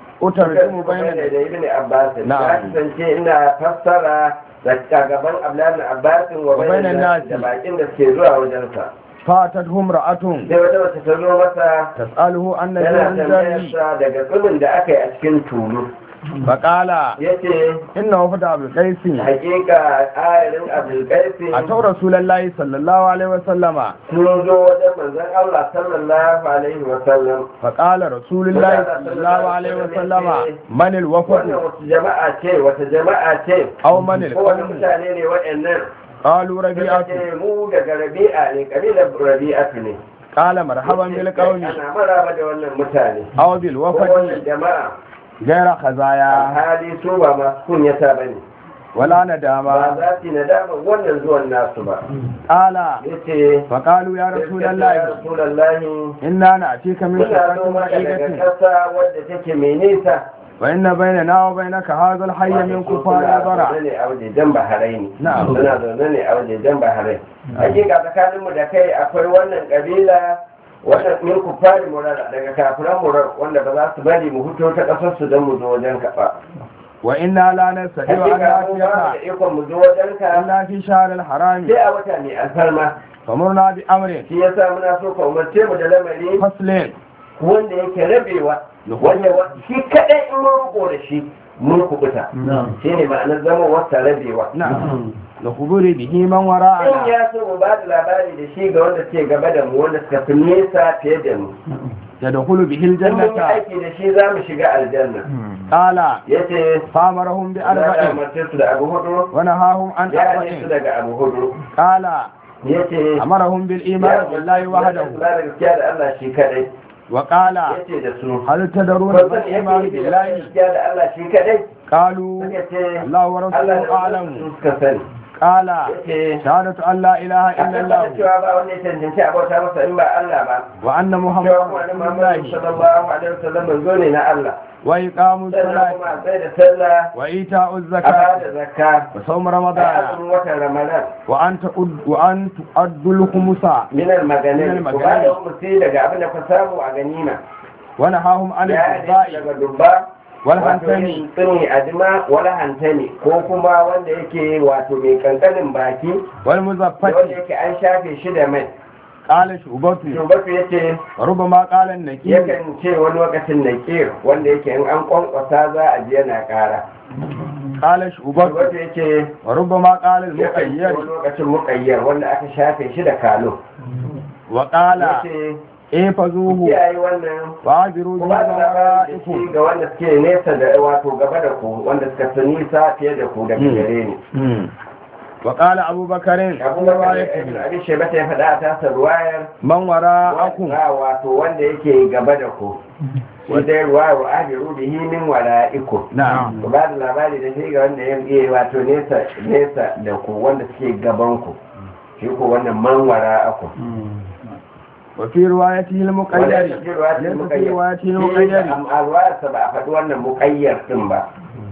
أترجم da بين ibn Abbas na Na'am. kasance ina fassara da gaban Abdullahi Abbas wa bainan bainan nasi. da bakin da suke zuwa wajensa. فاتته امرأة sai wata wata ta zo masa تسأله عن نبي yana الجري tambayarsa daga tsumin da aka yi a cikin tulu. فقال yace إن وفد عبد القيس hakika ayarin Abdulkaisi أتوا رسول الله صلى الله عليه وسلم sun zo wajen manzon Allah sallallahu alaihi wa sallam. فقال رسول الله صلى الله عليه وسلم من wannan الوفد wata jama'a ce wata jama'a ce أو من ko wani القوم mutane ne waɗannan. قالوا Suka ربيعة ce mu daga rabi'a ne kabilar rabi'atu ne. قال مرحبا بالقوم ana maraba da wannan mutane أو ko wannan بالوفد jama'a غير خزايا hali su ba masu kunyata ba ne ولا ba ندامة za su yi nadama wannan zuwan nasu ba. قال yace فقالوا يا رسول ya الله rasulallahi إنا نأتيك من muna zo شقة maka daga بعيدة ƙasa wadda take mai nisa. وإن بيننا وبينك هذا الحي من كفار suna البرع zaune ne a wajejen Bahrain. Na'am. Suna zaune ne a wajejen Bahrain. Hakika tsakaninmu da kai akwai wannan kabila wannan min kufari murara daga kafiran murar wanda ba za su bari mu huto ta kasar su don mu zo wajen ka ba. وإنا لا نستطيع أن Hakika mu ba mu da نأتيك ikon mu zo wajen ka إلا في شهر الحرام sai a wata mai alfarma. فمرنا بأمر Shi yasa muna so ka umarce mu da lamari فصل wanda yake rabewa wanda wa- shi kadai in mun rubo da shi mun kubuta. Shi ne ma'anar zama wata rabewa. نعم لخبر به من in وراءنا ya so mu ba da labari da shi ga wanda ke gaba da mu wanda suka fi nesa fiye da mu يدخل به in mun yi الجنة aiki da shi za mu shiga aljanna. قال ya ce فأمرهم za a بأربع umarce su da abu hudu ونهاهم عن ya hane su أربع daga abu hudu. قال ya ce أمرهم ya بالإيمان بالله umarce su وحده da gaskiya da Allah shi kadai. وقال ya ce da su هل تدرون kun ما san yake الإيمان yi da بالله gaskiya da Allah shi kadai. قالوا suka ce الله Allah ورسوله da أعلم su suka sani. قال ya ce شهادة أن لا إله a إلا kan الله cewa ba wanda ya cancanci a bauta masa in ba Allah ba. وأن محمد cewa kuma رسول Muhammadu الله sallallahu alaihi wasallam manzo ne na Allah. وإقام sannan الصلاة kuma a tsaye da sallah وإيتاء a الزكاة bada zakka وصوم a رمضان azumin watan ramadan وأن تؤد وأن تؤدوا الخمس minar maganin Minal ku ba maganin. da umusi daga abin da ku samu a ganima ونهاهم عن ya ne الإرضاء daga dubba wato والهنتم yin tsini a dima wala hantani ko kuma wanda yake wato mai kankanin baki da wanda والمزفة yake an shafe shi da mai. قال شعبة shugaba ya ce وربما قال النكير yakan ce wani lokacin na kir wanda yake in an kwankwasa za a ji yana kara. قال شعبة shugaba ya ce وربما قال yakan ce المقير wani lokacin muƙayyar wanda aka shafe shi da kalo. وقال ya ce احفظوه kiyaye wannan وعذروا ku به ba da labari da shi ورائكم ga wanda suke nesa da wato gaba da ku wanda suka fi nisa fiye da ku daga gare ni. وقال أبو بكر في abubakar ibn روايته abi shebata ya faɗa a tasa ruwayar من وراءكم wanda wato wanda yake gaba da ku wanda ya ruwaya wa ahiru bihi min wara'ikum. نعم ku ba da labari da shi ga wanda ya yi wato nesa nesa da ku wanda suke gaban ku shi ko wannan man wara'akum. وفي روايته المقير Wannan shi ruwayar ليس في muƙayyar. روايته Shi المقير a ruwayarsa ba a faɗi wannan muƙayyar din ba.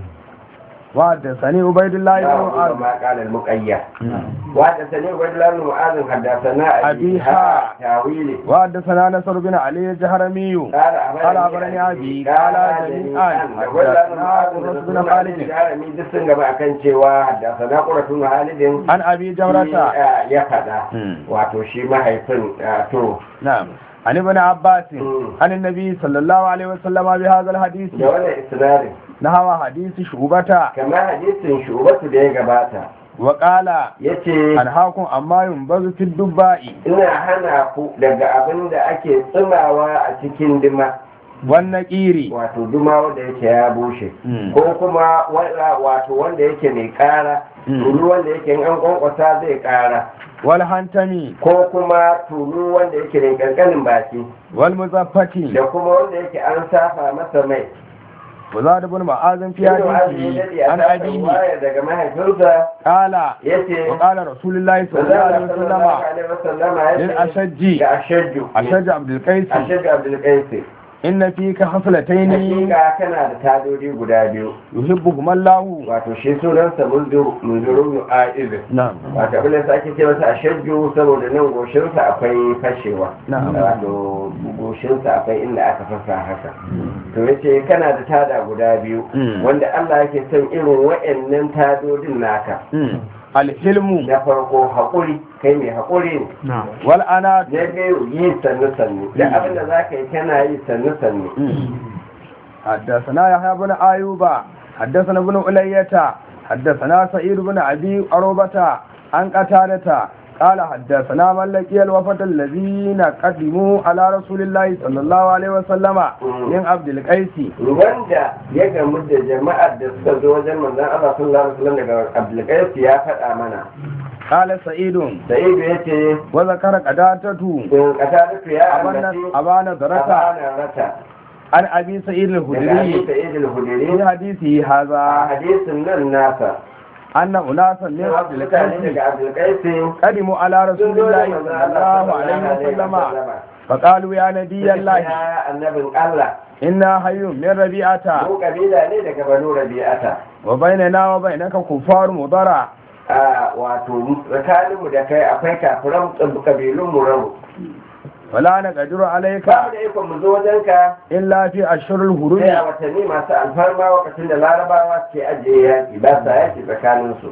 وحدثني عبيد الله بن معاذ ما قال المقيد. وحدثني عبيد الله بن معاذ حدثنا أبيها تاويله وحدثنا نصر بن علي الجهرمي قال قال أخبرني أبي قال جميعا حدثنا قرة بن خالد jarumi duk sun gaba akan cewa haddasa ƙuratun halidin عن أبي جمرة ya faɗa wato shi mahaifin to نعم عن ابن عباس مم. عن النبي صلى الله عليه وسلم بهذا الحديث da wannan isnadin نحو حديث شعبة kamar hadisin shubatu da ya gabata وقال yace أنهاكم أما ينبذ في الدباء ina hana ku daga abin da ake tsimawa a cikin dima والنقير wato duma wanda yake ya bushe Mm. ko kuma wanda- wato wanda yake mai kara Mm. tulu wanda yake in an kwankwasa zai kara والهنتم ko kuma tulu wanda yake mai kankanin baki والمزفة da kuma wanda yake an safa masa mai وزاد بن معاذ في Ibn Mu'adh حديثه ya dade a عن kan أبيه riwaya daga mahaifinsa قال yace وقال رسول الله صلى الله عليه وسلم alaihi wasallama yace للأشج ga ashajju أشج عبد القيس ashajju Abdul Qais إن فيك خصلتين hakika kana da tadodi guda biyu يحبهما الله. wato shi sunansa munzuru munzuru aiz نعم wato abin da ake ce masa ashajju saboda nan goshinsa akwai fashewa Na'am. wato goshinsa akwai inda aka fasa haka to yace kana da tada guda biyu Mm. wanda Allah yake son irin wa'annan tadodin naka مم. الحلم na farko haƙuri kai mai haƙuri ne نعم والأنات. na biyu yi sannu sannu da abin da za ka yi kana yi sannu sannu حدثنا يحيى بن أيوب حدثنا ابن علية حدثنا سعيد بن أبي عروبة عن قتادة قال حدثنا من لقي الوفد الذين قدموا على رسول الله صلى الله عليه وسلم من عبد القيس. wanda ya gamu da jama'ar da suka zo wajen manzon Allah sallallahu alaihi wasallam daga Abdul Qais ya faɗa mana قال سعيد Sa'idu yace وذكر قتادة in qatadatu ya أبان ambaci أبان دركة abana rata عن أبي سعيد daga Abi الخدري Sa'id al-Khudri في حديثه a هذا hadisin nan nasa أن أناسا من عبد mutane القيس daga Abdul Qais قدموا على sun رسول zo da الله manzon صلى Allah الله عليه وسلم wasallama. فقالوا يا نبي الله ya annabin Allah إنا حي من ربيعة mu kabila ne daga Banu Rabi'ata وبيننا وبينك كفار مضرع a wato tsakaninmu da kai akwai kafiran kabilun mu rabu ولا نقدر عليك ba mu da ikon mu zo wajenka إلا في أشهر sai a الهروج watanni masu alfarma lokacin da larabawa ke ajiye yaki ba sa yaki tsakaninsu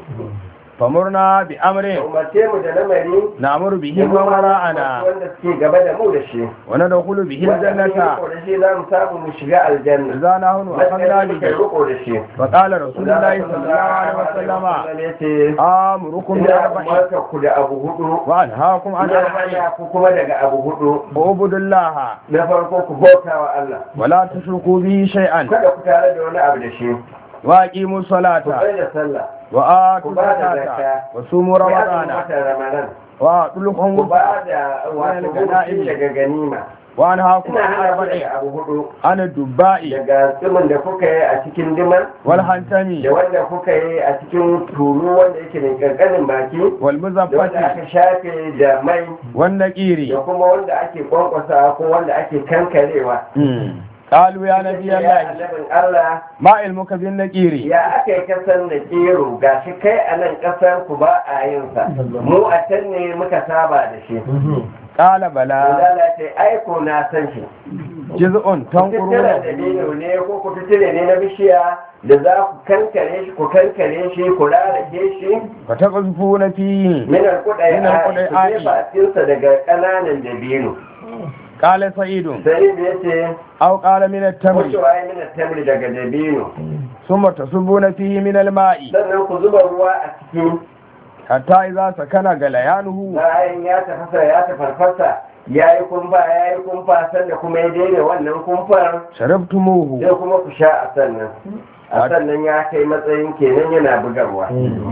فمرنا da بأمر umarce mu da lamari نأمر به da من kuma وراءنا wanda suke gaba da mu da shi وندخل به wanda mun yi الجنة riko da shi za mu samu mu shiga aljanna إذا نحن أخذنا matsayin muka به yi riko da shi فقال رسول الله صلى الله عليه وسلم ya ce آمركم ina بأربع umarta ku da abu hudu وأنهاكم عن ina أربع hana ku kuma daga abu hudu واعبدوا الله na farko ku bauta wa Allah ولا تشركوا به شيئا kada ku tare da wani abu da shi وأقيموا ku الصلاة bai da sallah وآتوا ku ba da الزكاة zakka وصوموا ku yi azumin رمضان watan ramadan وآتوا ku الخمر ba da wato hukunci daga ganima وأنهاكم ina عن hana ku أربع daga abu hudu عن الدباء daga tsimin da kuka yi a cikin diman والحنتم da wanda kuka yi a cikin tulu wanda yake mai kankanin baki da wanda والمزفة aka shafe da mai da والنقير. kuma wanda ake kwankwasa ko wanda ake kankarewa قالوا يا نبي ya الله annabin Allah ما علمك بالنقير. ya aka yi kasan da kero gashi kai a nan kasar ku ba a yin sa mu a can ne muka saba da shi قال بلى Allah ce aiko na san shi جزء kututture تنقرون da dino ne ko kututture ne na bishiya da za ku kankare shi ku kankare shi ku rarake shi فتقذفون فيه. min alƙudai Min alƙudai a ku jefa cikinsa daga ƙananan dabino قال سعيد sai da ya ce أو قال من التمر wucewa ya mina tamri daga dabino ثم تصبون فيه من الماء sannan ku zuba ruwa a ciki حتى إذا سكن غليانه bayan ya tafasa ya tafarfasa ya yi kumfa ya yi kumfa sannan kuma ya daina wannan kumfar شربتموه sai kuma ku sha a sannan a sannan ya kai matsayin kenan yana bugarwa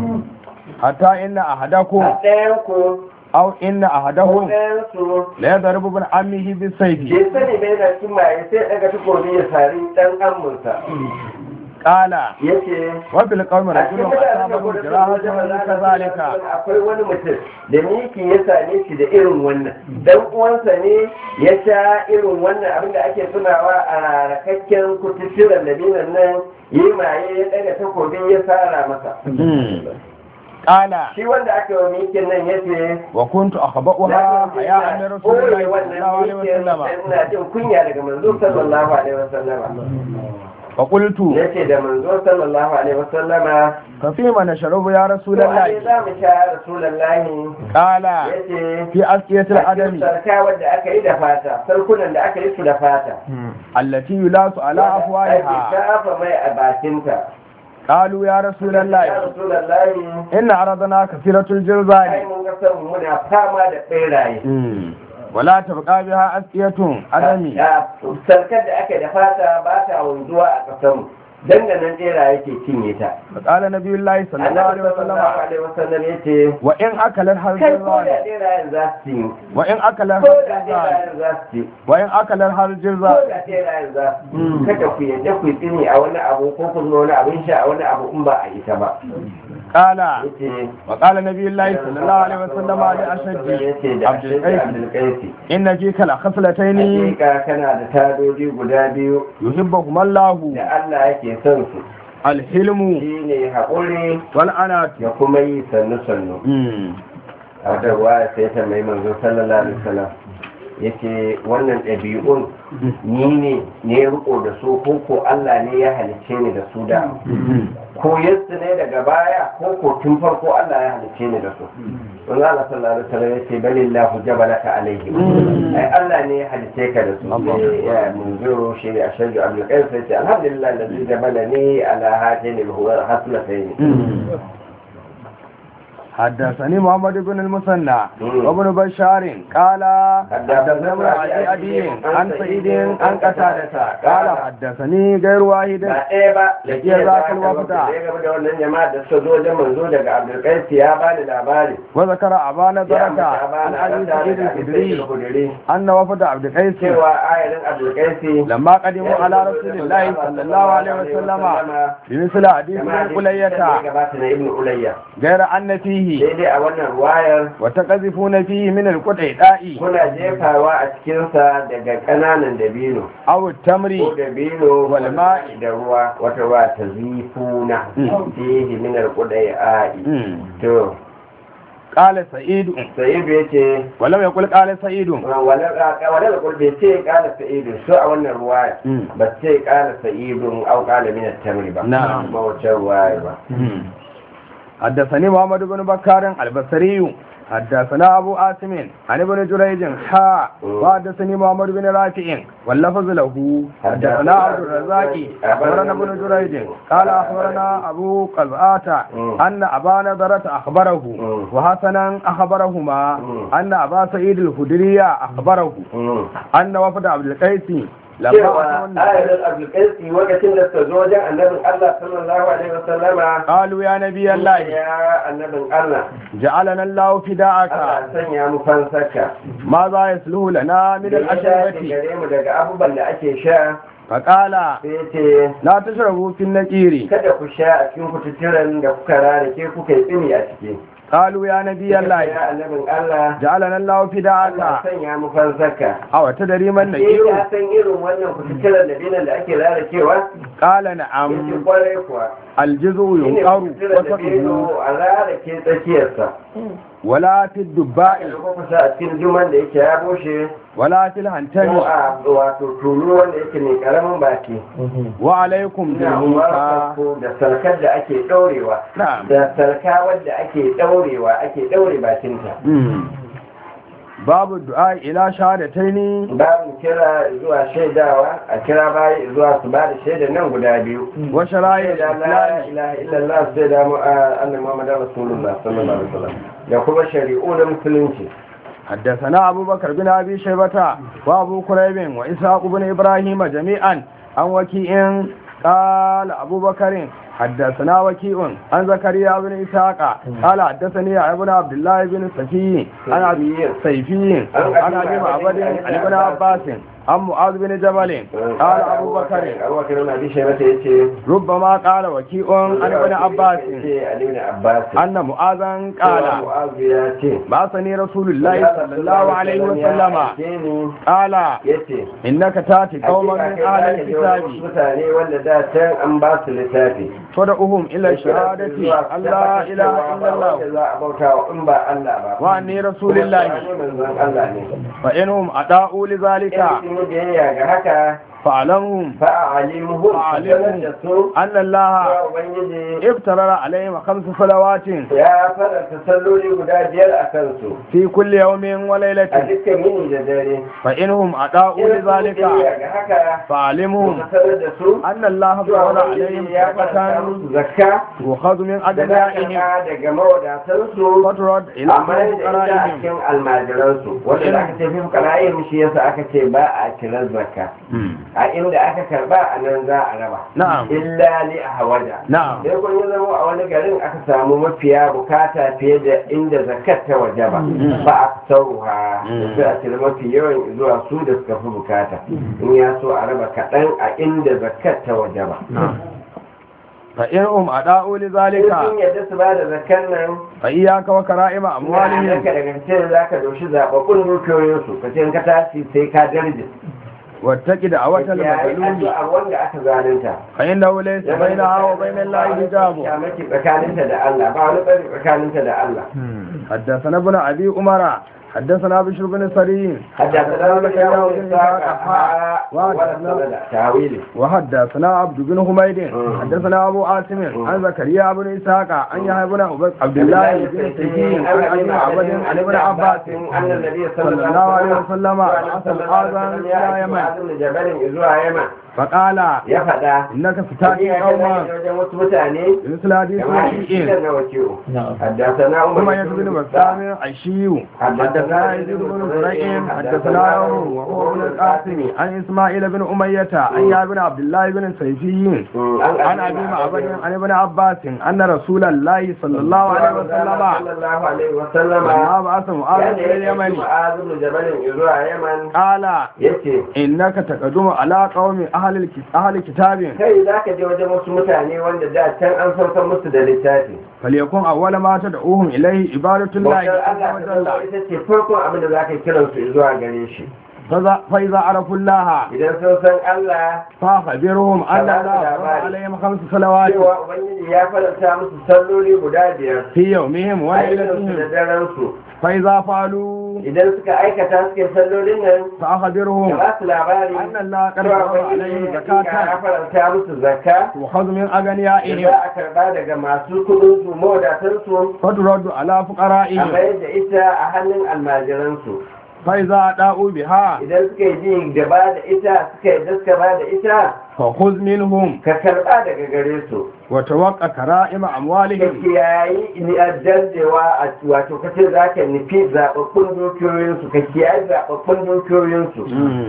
حتى إن أحدكم a ɗayan ku أو إن ko أحدهم ɗayan su لا يضرب ابن عمه بالسيف. ke sani bai na cikin maye sai daga takobi ya sari ɗan amursa قال ya ce وفي القوم a رجل cikin mutane da أصابه kuma جراحة da كذلك akwai wani mutum da miki ya same shi da irin wannan dan uwansa ne ya sha irin wannan abinda ake tunawa a rakakken kututturen da binan nan yi maye ya daga takobin ya sara masa قال shi wanda aka yi mikin nan ya ce وكنت أخبأها حياء من رسول الله صلى الله عليه وسلم ina jin kunya daga manzo sallallahu alaihi wasallama فقلت yace da manzo sallallahu alaihi wasallama ففيما نشرب يا رسول to ai الله za mu sha rasulullahi قال yace في أسقية a cikin الأدم sarka wadda aka yi da fata sarkunan da aka yi su da fata التي يلاس على ake أفواهها shafa mai a bakinta قالوا يا رسول ya الله rasulullahi إن عرضنا كثيرة ai الجرذان mun ga san muna fama da beraye ولا تبقى بها أسقية أدمي sarkar da aka yi da fata ba ta wanzuwa a ƙasarmu danganan ɗera yake cinye ta. فقال نبي الله صلى الله عليه Annabi وسلم sallallahu alaihi wasallam yace وإن أكل kai ko da الحرجران ɗerayen za su cinye وإن أكل ko da الحرجران ɗerayen za su ci وإن أكل ko الحرجران da ɗerayen za su ci kada ku yadda ku yi tsini a wani abu ko ku zo wani abin sha a wani abu in ba a yi ta ba. قال yace وقال نبي الله صلى الله عليه وسلم لأشج yace da عبد القيس Abdul Qais إن فيك لخصلتين hakika kana da tadoji guda biyu يحبهما الله da Allah yake son su الحلم shine haƙuri والعنات ya kuma yi sannu sannu. مم. a wata ruwa sai ta mai manzo sallallahu alaihi wasallam yake wannan ɗabi'un ni ne ne riko da su ko ko Allah ne ya halicce ni da su da ko yasu ne daga baya ko ko tun farko Allah ya halicce ni da su. Wanzu Allah sallallahu alaihi wasallam yace balillahu jabalaka alaihi ai Allah ne ya halicce ka da su. Sai ya munzuru shi ne ashaju abdul qais yace alhamdulillah alladhi jabalani ala hatini al-haslatayn. حدثني محمد بن المثنى وابن بشار قال حدثنا ابن ابي ابي عن سعيد عن قتادة قال حدثني غير واحد ba ɗaya ba da iya ke za za ka ka wafita. da ya gaba da wannan jama'a da suka zo wajen manzo daga abdulkais ya bani labari وذكر ابان ya دركة ambata عن abana ابي da سعيد da الخدري kudiri ان وفد عبد القيس cewa ayarin abdulkais لما قدموا على رسول الله صلى الله عليه وسلم بمثل حديث ابن قلية gabata na ibn ulayya غير ان فيه daidai a wannan ruwayar وتقذفون فيه من القطع kuna jefawa a cikinsa daga ƙananan dabino او التمر ko dabino Wal ma'i. da ruwa wata ruwa ta zifuna fihi min al-qudai مم. to قال سعيد sa'idu yace ولم يقل قال سعيد wadda kulbe ce kala sa'idu su a wannan ruwaya Mm. ba ce kala sa'idu au kala min tamri ba Na'am. ma wace ruwaya ba حدثني محمد بن بكار البصري حدثنا أبو آسم عن ابن جريج حاء وحدثني محمد بن رافع واللفظ له حدثنا عبد الرزاق أخبرنا ابن جريج قال أخبرنا أبو قزعة أن أبا نضرة أخبره وحسنا أخبرهما أن أبا سعيد الخدري أخبره أن وفد عبد القيس لما cewa أتوا ayatul abdulkaisi lokacin da suka zo wajen annabin Allah sallallahu alaihi wasallama قالوا يا نبي الله ya annabin Allah جعلنا الله فداءك Allah sanya mu fansaka ماذا يسلو لنا من da ya dace الأشربة gare mu daga abubuwan da ake sha فقال sai ce لا تشربوا في النقير kada ku sha a cikin kututturen da kuka rarake kuka yi tsini a ciki قالوا يا نبي الله ya annabin Allah جعلنا الله Allah فداءك sanya mu fansaka أو تدري من ke نقير ya san irin wannan kututturen da binan da ake rarakewa قال yace نعم kwarai kuwa الجزء shine ينقر kututturen da وسطه bino a rarake tsakiyarsa ولا في الدباء da kuma kusa a cikin juman da yake ya bushe ولا في ko الهنتم a wato tulu wanda yake mai karamin baki وعليكم ina بالموسى umarku da sarkar da ake daurewa نعم da sarka wadda ake daurewa ake daure bakinta مم. باب الدعاء إلى شهادتين babu kira zuwa shaidawa a kira bayi zuwa su ba da shaida nan guda biyu وشرائع shaida la الإسلام ilaha illallah sai da mu annabi Muhammad rasulullah sallallahu alaihi wasallam da kuma shari'u na musulunci حدثنا أبو بكر بن أبي شيبة وأبو كريب وإسحاق بن إبراهيم جميعا عن وكيء قال أبو بكر حدثنا وكيء عن زكريا بن إسحاق قال حدثني ابن عبد الله بن سفي عن أبي سيفي عن أبي معبد عن ابن عباس عن معاذ بن جبل قال أبو بكر Abu Bakar na bi shaibata yace ربما قال وكيء عن ابن عباس yace Ali ibn Abbas أن معاذا قال Mu'adh ya ce بعثني رسول الله صلى الله عليه وسلم قال yace إنك تأتي قوما من أهل الكتاب mutane wanda da can an ba su littafi تدعوهم إلى الشهادة أن لا إله إلا الله za a bauta wa in ba Allah ba وأني رسول الله manzon Allah ne فإنهم أطاعوا لذلك in sun biyayya ga haka فأعلمهم fa'alimuhum فأعلمهم da su أن الله ya ubangiji افترر عليهم خمس صلوات ya faranta salloli guda biyar a kansu في كل يوم a وليلة dukkan yini da dare فإنهم أطاعوا in sun لذلك biyayya ga haka فأعلمهم ka sanar da su أن الله cewa افترر ubangiji عليهم ya faranta صدقة musu zakka تؤخذ من da za a أغنيائهم karɓa daga mawadatansu فترد إلى amma da ita a فقرائهم cikin almajiransu wanda da aka ce fi fukara'ihim shi yasa aka ce ba a kiran zakka a inda aka karba a nan za a raba na'am illa li a hawaja na'am sai kun yi zama a wani garin aka samu mafiya bukata fiye da inda zakat ta waje ba ba a sauha sai a cire mafi yawan zuwa su da suka fi bukata in ya so a raba kaɗan a inda zakat ta waje ba fa in um ada'u li zalika sun yadda su ba da zakan nan fa iyyaka wa kara'ima amwalihim ka daga cikin za ka doshi zaɓaɓɓun dukiyoyinsu ka ce in ka tashi sai ka darje wattaqi da awatal yayi mazlumi addu'a wanda aka zalunta fa innahu laysa bainaha wa bainal lahi hijabu ya maki tsakaninta da Allah ba wani tsari tsakaninta da Allah حدثنا ابن ابي عمر حدثنا بشر بن سرين حدثنا بشر بن إسحاق وحدثنا تاويل وحدثنا عبد بن حميد حدثنا ابو عاصم عن زكريا بن اسحاق عن يحيى بن عبد الله بن سيدين عن ابي عبد عن ابن عباس ان النبي صلى الله عليه وسلم بعث معاذا الى يمن فقال يا فدا انك ستاتي قوما mutane مثل حديث وكيء حدثنا ثم يزيد بن بسام عشي حدثنا يزيد بن زريع حدثنا وهو بن القاسم عن اسماعيل بن اميه عن يا بن عبد الله بن سيفي عن ابي معبد عن ابن عباس ان رسول الله صلى الله عليه وسلم صلى الله عليه وسلم ما بعث معاذ الى اليمن معاذ بن جبل يزور اليمن قال yace innaka taqaddumu ala qaumi ahli ahli kitabin kai zaka je wajen wasu mutane wanda da can an saukar musu da littafi falyakun awwala ma tad'uhum ilayhi ibadatullahi Allah azza wa jalla ita ce farkon abin da zaka kiran su zuwa gare shi fa iza arafu Allah idan sun san Allah fa khabirhum anna Allah alayhim khamsu salawat cewa ubangiji ya faranta musu salloli guda biyar fi yawmihim wa da laylatihim daren su fa iza falu idan suka aikata suke sallolin nan fa khabirhum ba su labari anna Allah qad cewa farada alayhim ubangiji ya zakatan faranta musu zakka wa khadhu min aghniyaihim za a karba daga masu kudin su mawadatan su fa turaddu ala a fuqara'ihim mayar da ita a hannun almajiran su fa iza da'u biha idan suka yi ji gaba da ita suka yi daska ba da ita fa khudh minhum ka karba daga gare su wa tawaqqa kara'ima ka amwalihim kiyayi ni a darjewa a wato kace za ka nufi zaɓaɓɓun dukiyoyinsu ka kiyayi zaɓaɓɓun dukiyoyinsu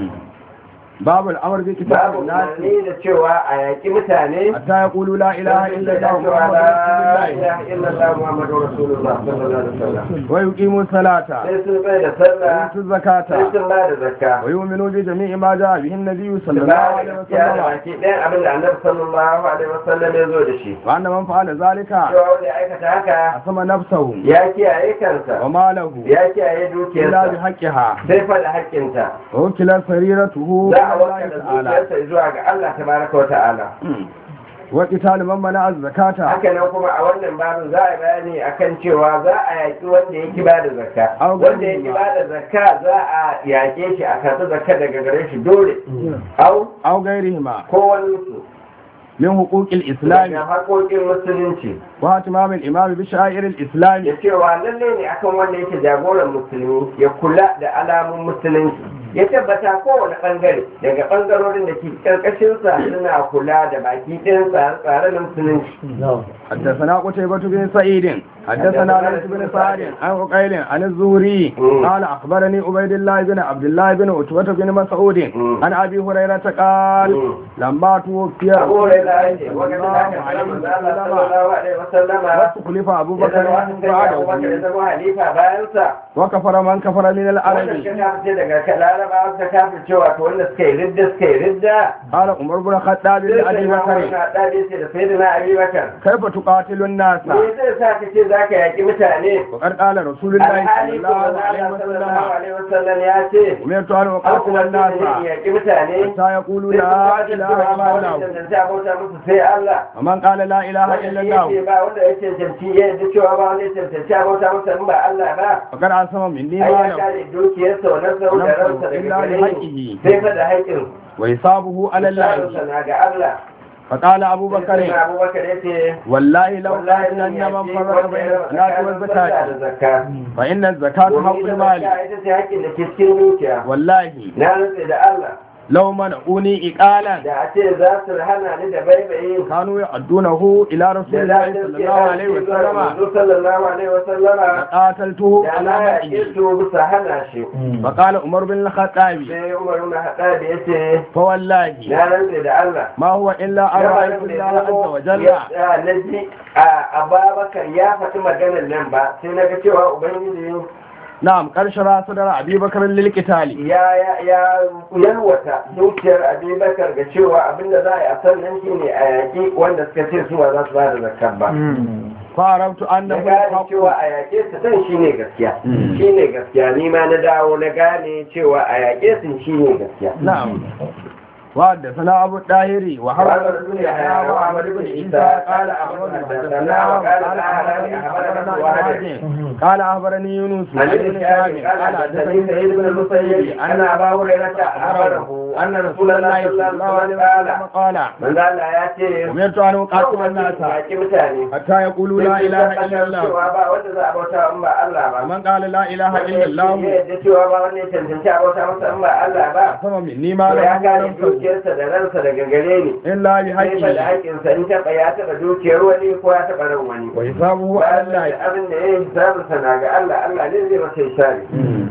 babu al'amr bi babu kitabin nasi umarni da cewa a yaƙi mutane hatta yaqulu la ilaha illa da Allah cewa la muhammadur ilaha illallah muhammadu rasulullah rasulullah sallallahu alaihi wasallam wa yuqimu salata sai sun bai da wa sallah yutu zakata sai sun ba da zakka wa yu'minu bi jami'i ma ja'a bihi an-nabiy su sallallahu ba da alaihi gaskiya da wasallam baki ɗayan abin da annabi sallallahu alaihi wasallam ya zo da shi wa anna man fa'ala zalika cewa wanda ya aikata haka asama nafsahu ya kiyaye kansa wa malahu ya kiyaye illa bi dukiyarsa haqqiha sai faɗa haƙƙinta wa ukila sariratuhu za a ila wanka da Allah ta'ala dukiyarsa zuwa ga Allah tabaraka wa ta'ala wa qital man mana az-zakata haka nan kuma a wannan babin za a bayani akan cewa za a yaƙi wanda ya ki bada zakka Au wanda ya ki gani ba. bada zakka za a yaƙe shi a karɓi zakka daga gare shi dole au aw ghayrihima ko wani su min huquqil islam daga haƙoƙin musulunci wa ihtimam al-imam bi sha'air al-islam ya cewa lalle ne akan wanda yake jagoran musulmi ya kula da alamun musulunci ya tabbata kowane bangare daga bangarorin da ke karkashinsa suna kula da baki ɗayan tsare-tsare na musulunci حدثنا قتيبة بن سعيد حدثنا ليث بن سعد عن عقيل عن الزهري قال أخبرني عبيد الله بن عبد الله بن عتبة بن مسعود عن أبي هريرة قال لما توفي abu رسول da الله ya صلى ce الله wakati da عليه aka وسلم sallallahu alaihi wasallama واستخلف أبو ya بكر zama aka sanya abubakar ya بعده zama halifa bayansa وكفر من كفر من wanda العرب suka kafirce daga larabawa suka kafirce cewa to wanda suka yi ridda suka yi ridda قال عمر بن الخطاب لأبي بكر ɗaɗe ce da sai da na abi bakar كيف تقاتل الناس me zai sa ka ce za ka yaƙi mutane وقد قال رسول الله صلى alhali ko الله عليه Allah وسلم sallallahu alaihi wasallam ya ce أمرت أن an أقاتل kuma الناس ne yaƙi mutane حتى يقولوا sai لا su إله cewa إلا ba wanda الله cancanta bauta musu sai Allah ومن قال لا إله wanda إلا ya الله ce ba wanda ya cancanci ya yadda cewa ba wanda ya cancanci a bauta masa in ba Allah ba فقد عصم مني ai ya ماله kare dukiyarsa wa nasa da ransa daga إلا gare بحقه sai fa da haƙƙin وحسابه على الله tsarinsa na ga Allah فقال أبو sai بكر abubakar ya ce والله لو wallahi كان nan ya من ce فرق wanda بين ya الصلاة raba والزكاة da zakka فإن الزكاة حق domin ita المال zakka ita ce haƙƙin da ke cikin dukiya والله na rantse da Allah لو منعوني إقالا da a ce za su hana ni da baibayi كانوا يعدونه إلى رسول da الله za صلى su الله عليه وسلم manzo sallallahu alaihi wasallama قاتلته da على na منعه yaƙe su bisa hana shi فقال عمر بن الخطاب sai Umar ibn Khattab ya ce فوالله na rantse da Allah ما هو إلا أن رأيت الله عز وجل na ji a Ababakar ya faɗi maganar nan ba sai na ga cewa ubangiji نعم قال شرع صدر أبي بكر للقتال ya ya ya yalwata zuciyar Abubakar ga cewa abinda za a yi a sannan shine a yaƙi wanda suka ce su ba za su ba da zakar ba فعرفت na أنه gane الحق cewa a yaƙe su dan shine gaskiya shine gaskiya ni ma na dawo na gane cewa a yaƙe su shine gaskiya نعم وحدثنا أبو الطاهري وحرم قال بن يحيى وعمر بن عيسى قال أخبرنا حدثنا قال أخبرني أخبرنا إبراهيم قال أخبرني يونس عن بن ابن شهاب شهاب قال قال حدثني حدثني سعيد بن المسيب أن أبا هريرة أخبره أن رسول الله صلى الله عليه وسلم قال من قال لا يأتي أمرت أن أقاتل الناس حتى يقولوا لا إله إلا الله ومن قال لا إله إلا الله فما مني ما له dukiyarsa da ransa daga gare ni إلا sai fa da بحقه haƙƙinsa in taɓa ya taɓa dukiyar wani ko ya taɓa ran wani وحسابه على ba الله. abin da ya yi hisabinsa na ga Allah Allah ne zai masa hisabi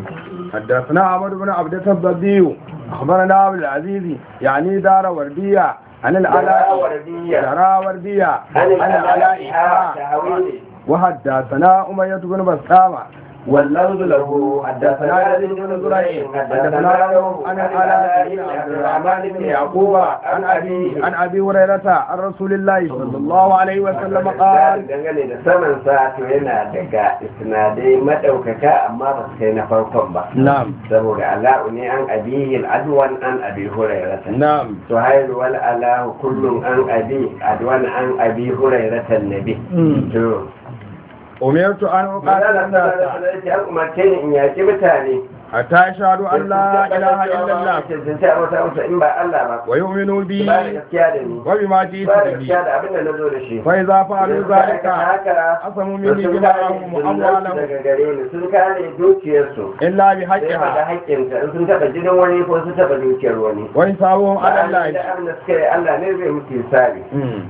حدثنا عمرو بن عبد الضبي أخبرنا عبد العزيز يعني دار وردية عن العلاء وردية دار وردية عن عن العلاء العلاء تهويلي وحدثنا أمية بن بسامة واللفظ له حدثنا يزيد بن زريع حدثنا له عن العلاء بن عبد الرحمن بن يعقوب عن أبي عن أبي هريرة عن رسول الله صلى الله عليه وسلم قال dangane da saman sa to yana daga isnadai madaukaka amma ba su kai na farkon ba نعم saboda ala'u ne an abihi al'adwan an abi hurairata نعم suhailu wal alahu kullum an abi adwan an abi hurairata nabi to أمرت أن أقاتل الناس an umarce ni in yaki mutane حتى يشهدوا أن لا إله إلا الله cancanta a wata musu in ba Allah ba ويؤمنوا بي ba da gaskiya da ni وبما جئت ba da به gaskiya da abin da na zo da shi فإذا فعلوا ذلك haka عصموا مني دماءهم وأموالهم daga gare ni sun kare dukiyarsu إلا sai ba da بحقها haƙƙinta in sun taɓa jinin wani ko sun taɓa dukiyar wani وحسابهم على da الله. abin da suka yi Allah ne zai mutu hisabi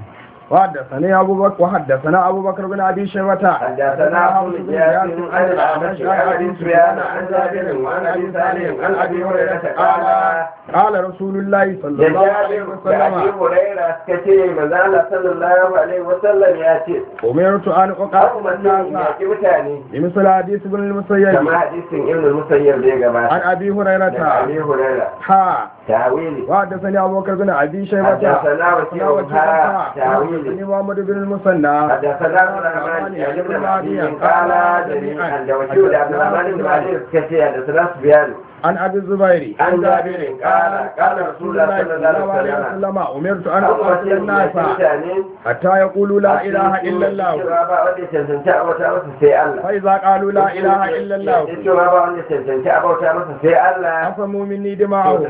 وحدثني أبو بكر وحدثنا أبو بكر بن أبي شيبة حدثنا أبو الجاسم عن الأعمش عن أبي سفيان عن جابر وعن أبي سالم عن أبي هريرة قال قال رسول الله صلى الله عليه جابر وأبي وسلم هريرة كثير من ذلك صلى الله عليه وسلم يأتي أمرت أن أو أقاتل من الناس يأتي متاني بمثل حديث ابن المسيب كما حديث ابن المسيب ذي عن قبل أبي هريرة أبي هريرة ها تأويلي وحدثني أبو بكر بن أبي شيبة حدثنا وكيعها تأويلي وحدثني محمد بن المثنى حدثنا عبد الرحمن يعني ابن مهدي قال جميعا وشهد عبد الرحمن بن مهدي كثير حدثنا سفيان عن أبي الزبير عن جابر قال قال رسول الله صلى الله عليه وسلم أمرت أن أقاتل الناس حتى يقولوا لا إله إلا الله فإذا قالوا لا إله إلا الله عصموا مني دماءهم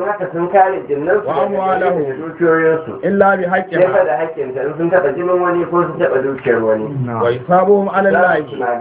إلا بحقها وحسابهم على الله.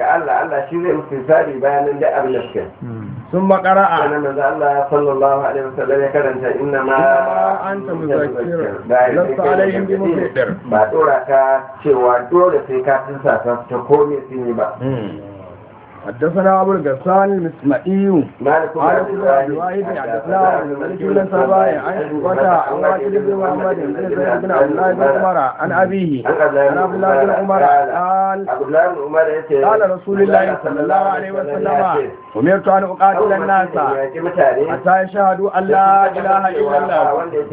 ثم قرأ الله صلى الله عليه وسلم يكرنت إنما أنت مذكر لست عليهم بمسيطر. ba dora ka cewa dole sai ka tunsa ta komai sun yi ba. حدثنا أبو الغسان المسمعي مالك قال ابن عبد الواحد حدثنا عبد الملك بن سبايا عن شعبة عن واحد بن محمد بن زيد بن عبد الله بن عمر عن أبيه عن عبد الله بن عمر قال عبد الله بن عمر قال رسول الله صلى الله عليه وسلم أمرت أن أقاتل الناس حتى يشهدوا أن لا إله إلا الله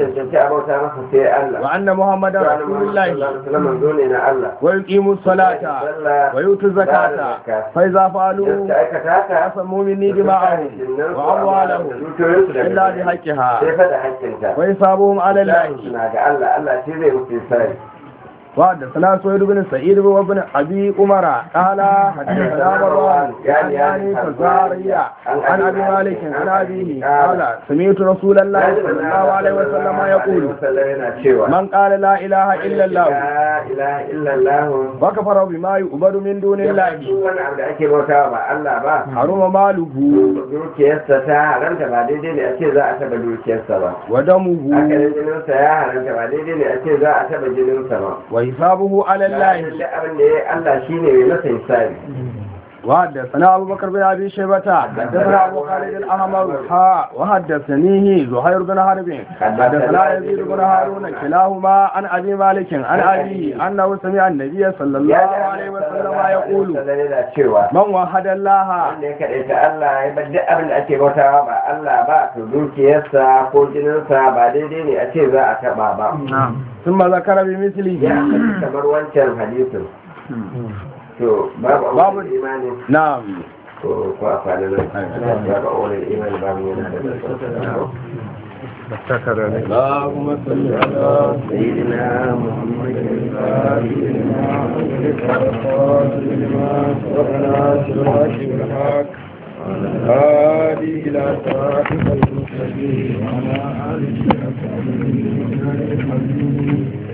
وأن محمدا رسول الله ويقيموا الصلاة ويؤتوا الزكاة فإذا فعلوا عصموا مني دماءهم وأموالهم إلا بحقها وحسابهم على الله. وحدثنا سويد بن سعيد وابن ابي عمر قال حدثنا مروان يعني يعني فزاريا عن ابي مالك عن ابيه قال سمعت رسول الله صلى الله عليه وسلم يقول من قال لا اله الا الله لا اله الا الله وكفر بما يعبد من دون الله wani abu da ake bauta ba Allah ba حرم ماله dukiyarsa ta haramta ba daidai ne a ce za a taba dukiyarsa ba ودمه haka da jininsa ya haramta ba daidai ne a ce za a taba jininsa ba وحسابه على الله da abin da ya Allah shine mai masa hisabi وحدثنا أبو بكر بن أبي شيبة حدثنا أبو خالد الأحمر ها وحدثنيه زهير بن حرب حدثنا يزيد بن هارون كلاهما عن أبي مالك عن أبيه أنه سمع النبي صلى الله عليه وسلم يقول من وحد الله wanda ya kaɗaita Allah ya bar duk abin da ake bautawa ba Allah ba to dukiyarsa ko jininsa ba daidai ne a ce za a taɓa ba ثم ذكر بمثله ya kamar wancan hadisin to babu imani نعم ko ko a fadin babu wani imani babu yana da اللهم صل على سيدنا محمد هادي إلى صراطك المستقيم وعلى آله وصحبه أجمعين.